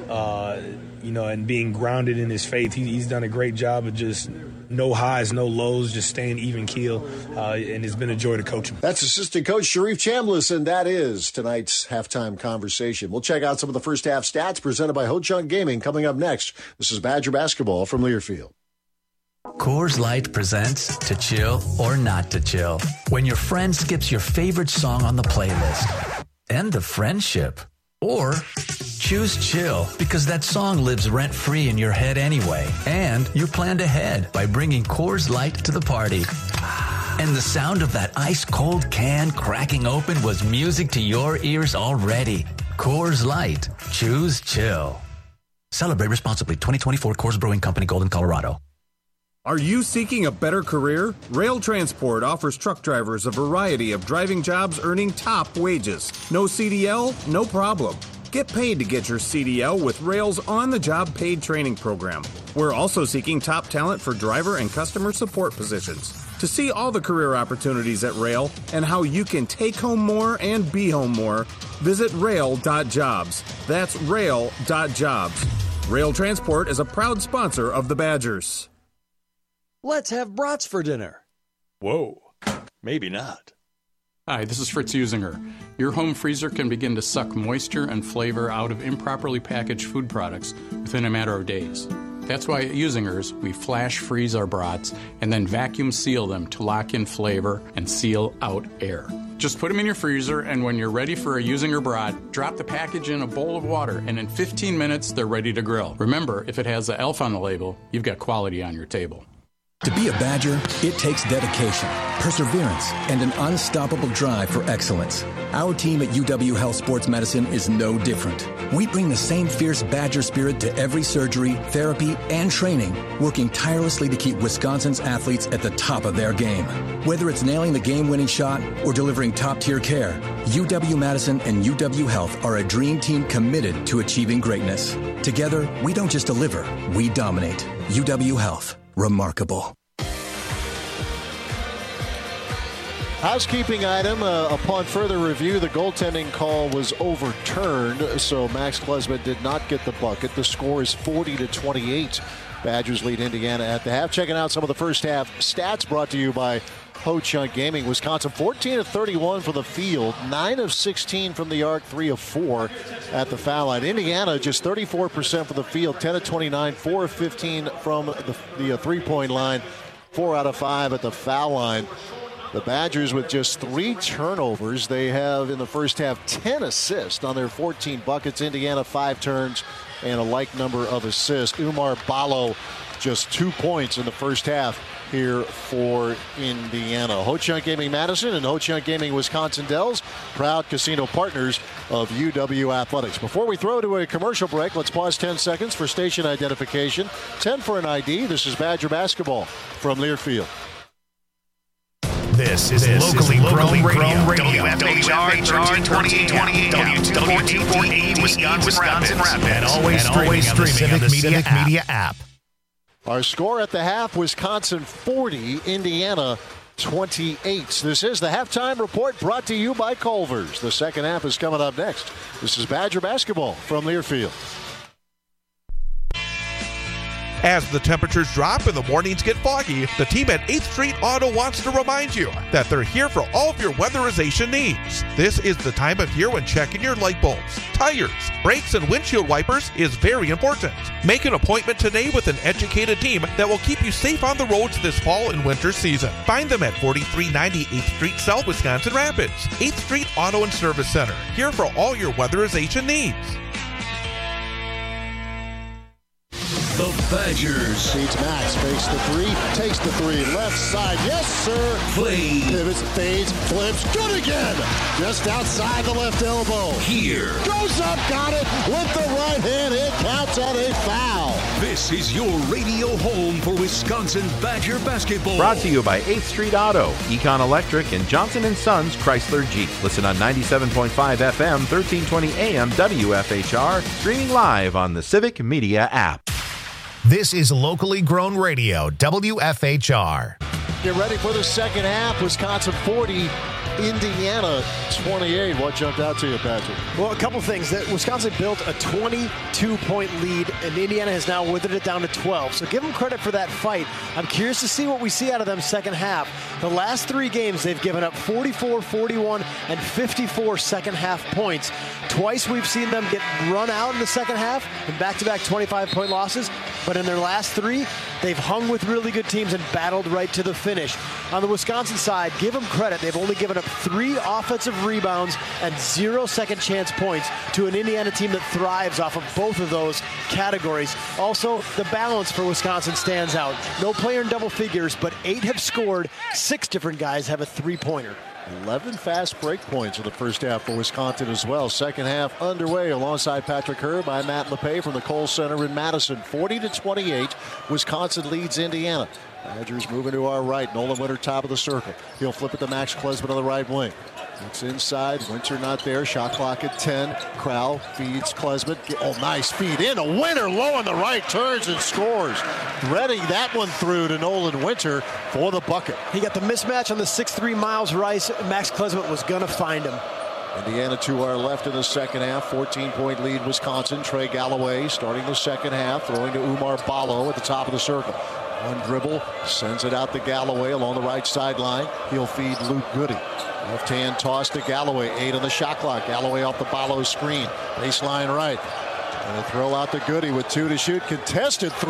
[SPEAKER 6] and being grounded in his faith, he's done a great job of just no highs, no lows, just staying even keel, and it's been a joy to coach him.
[SPEAKER 1] That's assistant coach Sharif Chambliss, and that is tonight's halftime conversation. We'll check out some of the first half stats presented by Ho Chunk Gaming coming up next. This is Badger Basketball from Learfield.
[SPEAKER 10] Coors Light presents To Chill or Not to Chill, when your friend skips your favorite song on the playlist. End the friendship. Or choose chill, because that song lives rent-free in your head anyway. And you planned ahead by bringing Coors Light to the party. And the sound of that ice-cold can cracking open was music to your ears already. Coors Light. Choose chill. Celebrate responsibly. 2024 Coors Brewing Company, Golden, Colorado.
[SPEAKER 11] Are you seeking a better career? Rail Transport offers truck drivers a variety of driving jobs earning top wages. No CDL? No problem. Get paid to get your CDL with Rail's on-the-job paid training program. We're also seeking top talent for driver and customer support positions. To see all the career opportunities at Rail and how you can take home more and be home more, visit rail.jobs. That's rail.jobs. Rail Transport is a proud sponsor of the Badgers.
[SPEAKER 13] Let's have brats for dinner.
[SPEAKER 14] Whoa, maybe not.
[SPEAKER 15] Hi, this is Fritz Usinger. Your home freezer can begin to suck moisture and flavor out of improperly packaged food products within a matter of days. That's why at Usinger's, we flash freeze our brats and then vacuum seal them to lock in flavor and seal out air. Just put them in your freezer, and when you're ready for a Usinger brat, drop the package in a bowl of water, and in 15 minutes, they're ready to grill. Remember, if it has the ELF on the label, you've got quality on your table.
[SPEAKER 26] To be a Badger, it takes dedication, perseverance, and an unstoppable drive for excellence. Our team at UW Health Sports Medicine is no different. We bring the same fierce Badger spirit to every surgery, therapy, and training, working tirelessly to keep Wisconsin's athletes at the top of their game. Whether it's nailing the game-winning shot or delivering top-tier care, UW-Madison and UW Health are a dream team committed to achieving greatness. Together, we don't just deliver, we dominate. UW Health. Remarkable.
[SPEAKER 1] Housekeeping item, upon further review, the goaltending call was overturned, so Max Klesmet did not get the bucket. The score is 40-28. Badgers lead Indiana at the half. Checking out some of the first half stats brought to you by Ho Chunk Gaming. Wisconsin 14 of 31 for the field, 9 of 16 from the arc, 3 of 4 at the foul line. Indiana just 34% for the field, 10 of 29, 4 of 15 from the three-point line, 4 out of 5 at the foul line. The Badgers with just 3 turnovers. They have in the first half 10 assists on their 14 buckets. Indiana 5 turns and a like number of assists. Umar Ballo just 2 points in the first half here for Indiana. Ho Chunk Gaming Madison and Ho Chunk Gaming Wisconsin Dells, proud casino partners of UW Athletics. Before we throw to a commercial break, let's pause 10 seconds for station identification. 10 for an ID. This is Badger Basketball from Learfield.
[SPEAKER 7] This is locally grown radio. WFHR 1328, W1448 Wisconsin Rapids, and always streaming on the Civic Media app.
[SPEAKER 1] Our score at the half, Wisconsin 40, Indiana 28. This is the halftime report brought to you by Culver's. The second half is coming up next. This is Badger Basketball from Learfield.
[SPEAKER 27] As the temperatures drop and the mornings get foggy, the team at 8th Street Auto wants to remind you that they're here for all of your weatherization needs. This is the time of year when checking your light bulbs, tires, brakes, and windshield wipers is very important. Make an appointment today with an educated team that will keep you safe on the roads this fall and winter season. Find them at 4390 8th Street South, Wisconsin Rapids. 8th Street Auto and Service Center, here for all your weatherization needs.
[SPEAKER 5] The Badgers.
[SPEAKER 1] Feeds Max, fakes the three, takes the three, left side, yes sir.
[SPEAKER 5] Play.
[SPEAKER 1] Pivots, fades, flips, good again. Just outside the left elbow.
[SPEAKER 5] Here.
[SPEAKER 1] Goes up, got it, with the right hand, it counts on a foul.
[SPEAKER 5] This is your radio home for Wisconsin Badger basketball.
[SPEAKER 2] Brought to you by 8th Street Auto, Econ Electric, and Johnson & Sons Chrysler Jeep. Listen on 97.5 FM, 1320 AM WFHR, streaming live on the Civic Media app.
[SPEAKER 7] This is locally grown radio, WFHR.
[SPEAKER 1] Get ready for the second half. Wisconsin 40, Indiana 28. What jumped out to you, Patrick?
[SPEAKER 3] Well, a couple things. That Wisconsin built a 22-point lead, and Indiana has now withered it down to 12. So give them credit for that fight. I'm curious to see what we see out of them second half. The last 3 games, they've given up 44, 41, and 54 second half points. Twice we've seen them get run out in the second half in back-to-back 25-point losses. But in their last 3, they've hung with really good teams and battled right to the finish. On the Wisconsin side, give them credit. They've only given up 3 offensive rebounds and 0 second chance points to an Indiana team that thrives off of both of those categories. Also, the balance for Wisconsin stands out. No player in double figures, but 8 have scored. 6 different guys have a 3-pointer.
[SPEAKER 1] 11 fast break points in the first half for Wisconsin as well. Second half underway alongside Patrick Herb. I'm Matt LePay from the Kohl Center in Madison. 40-28, Wisconsin leads Indiana. Badgers moving to our right. Nolan Winter top of the circle. He'll flip it to Max Klesmit on the right wing. It's inside. Winter not there. Shot clock at 10. Crowell feeds Klesmit. Oh, nice feed in. A Winter low on the right. Turns and scores. Threading that one through to Nolan Winter for the bucket.
[SPEAKER 3] He got the mismatch on the 6'3" Miles Rice. Max Klesmit was going to find him.
[SPEAKER 1] Indiana to our left in the second half. 14-point lead Wisconsin. Trey Galloway starting the second half. Throwing to Umar Ballo at the top of the circle. One dribble. Sends it out to Galloway along the right sideline. He'll feed Luke Goody. Left hand toss to Galloway. 8 on the shot clock. Galloway off the Ballo screen. Baseline right. And a throw out to Goody with 2 to shoot. Contested 3.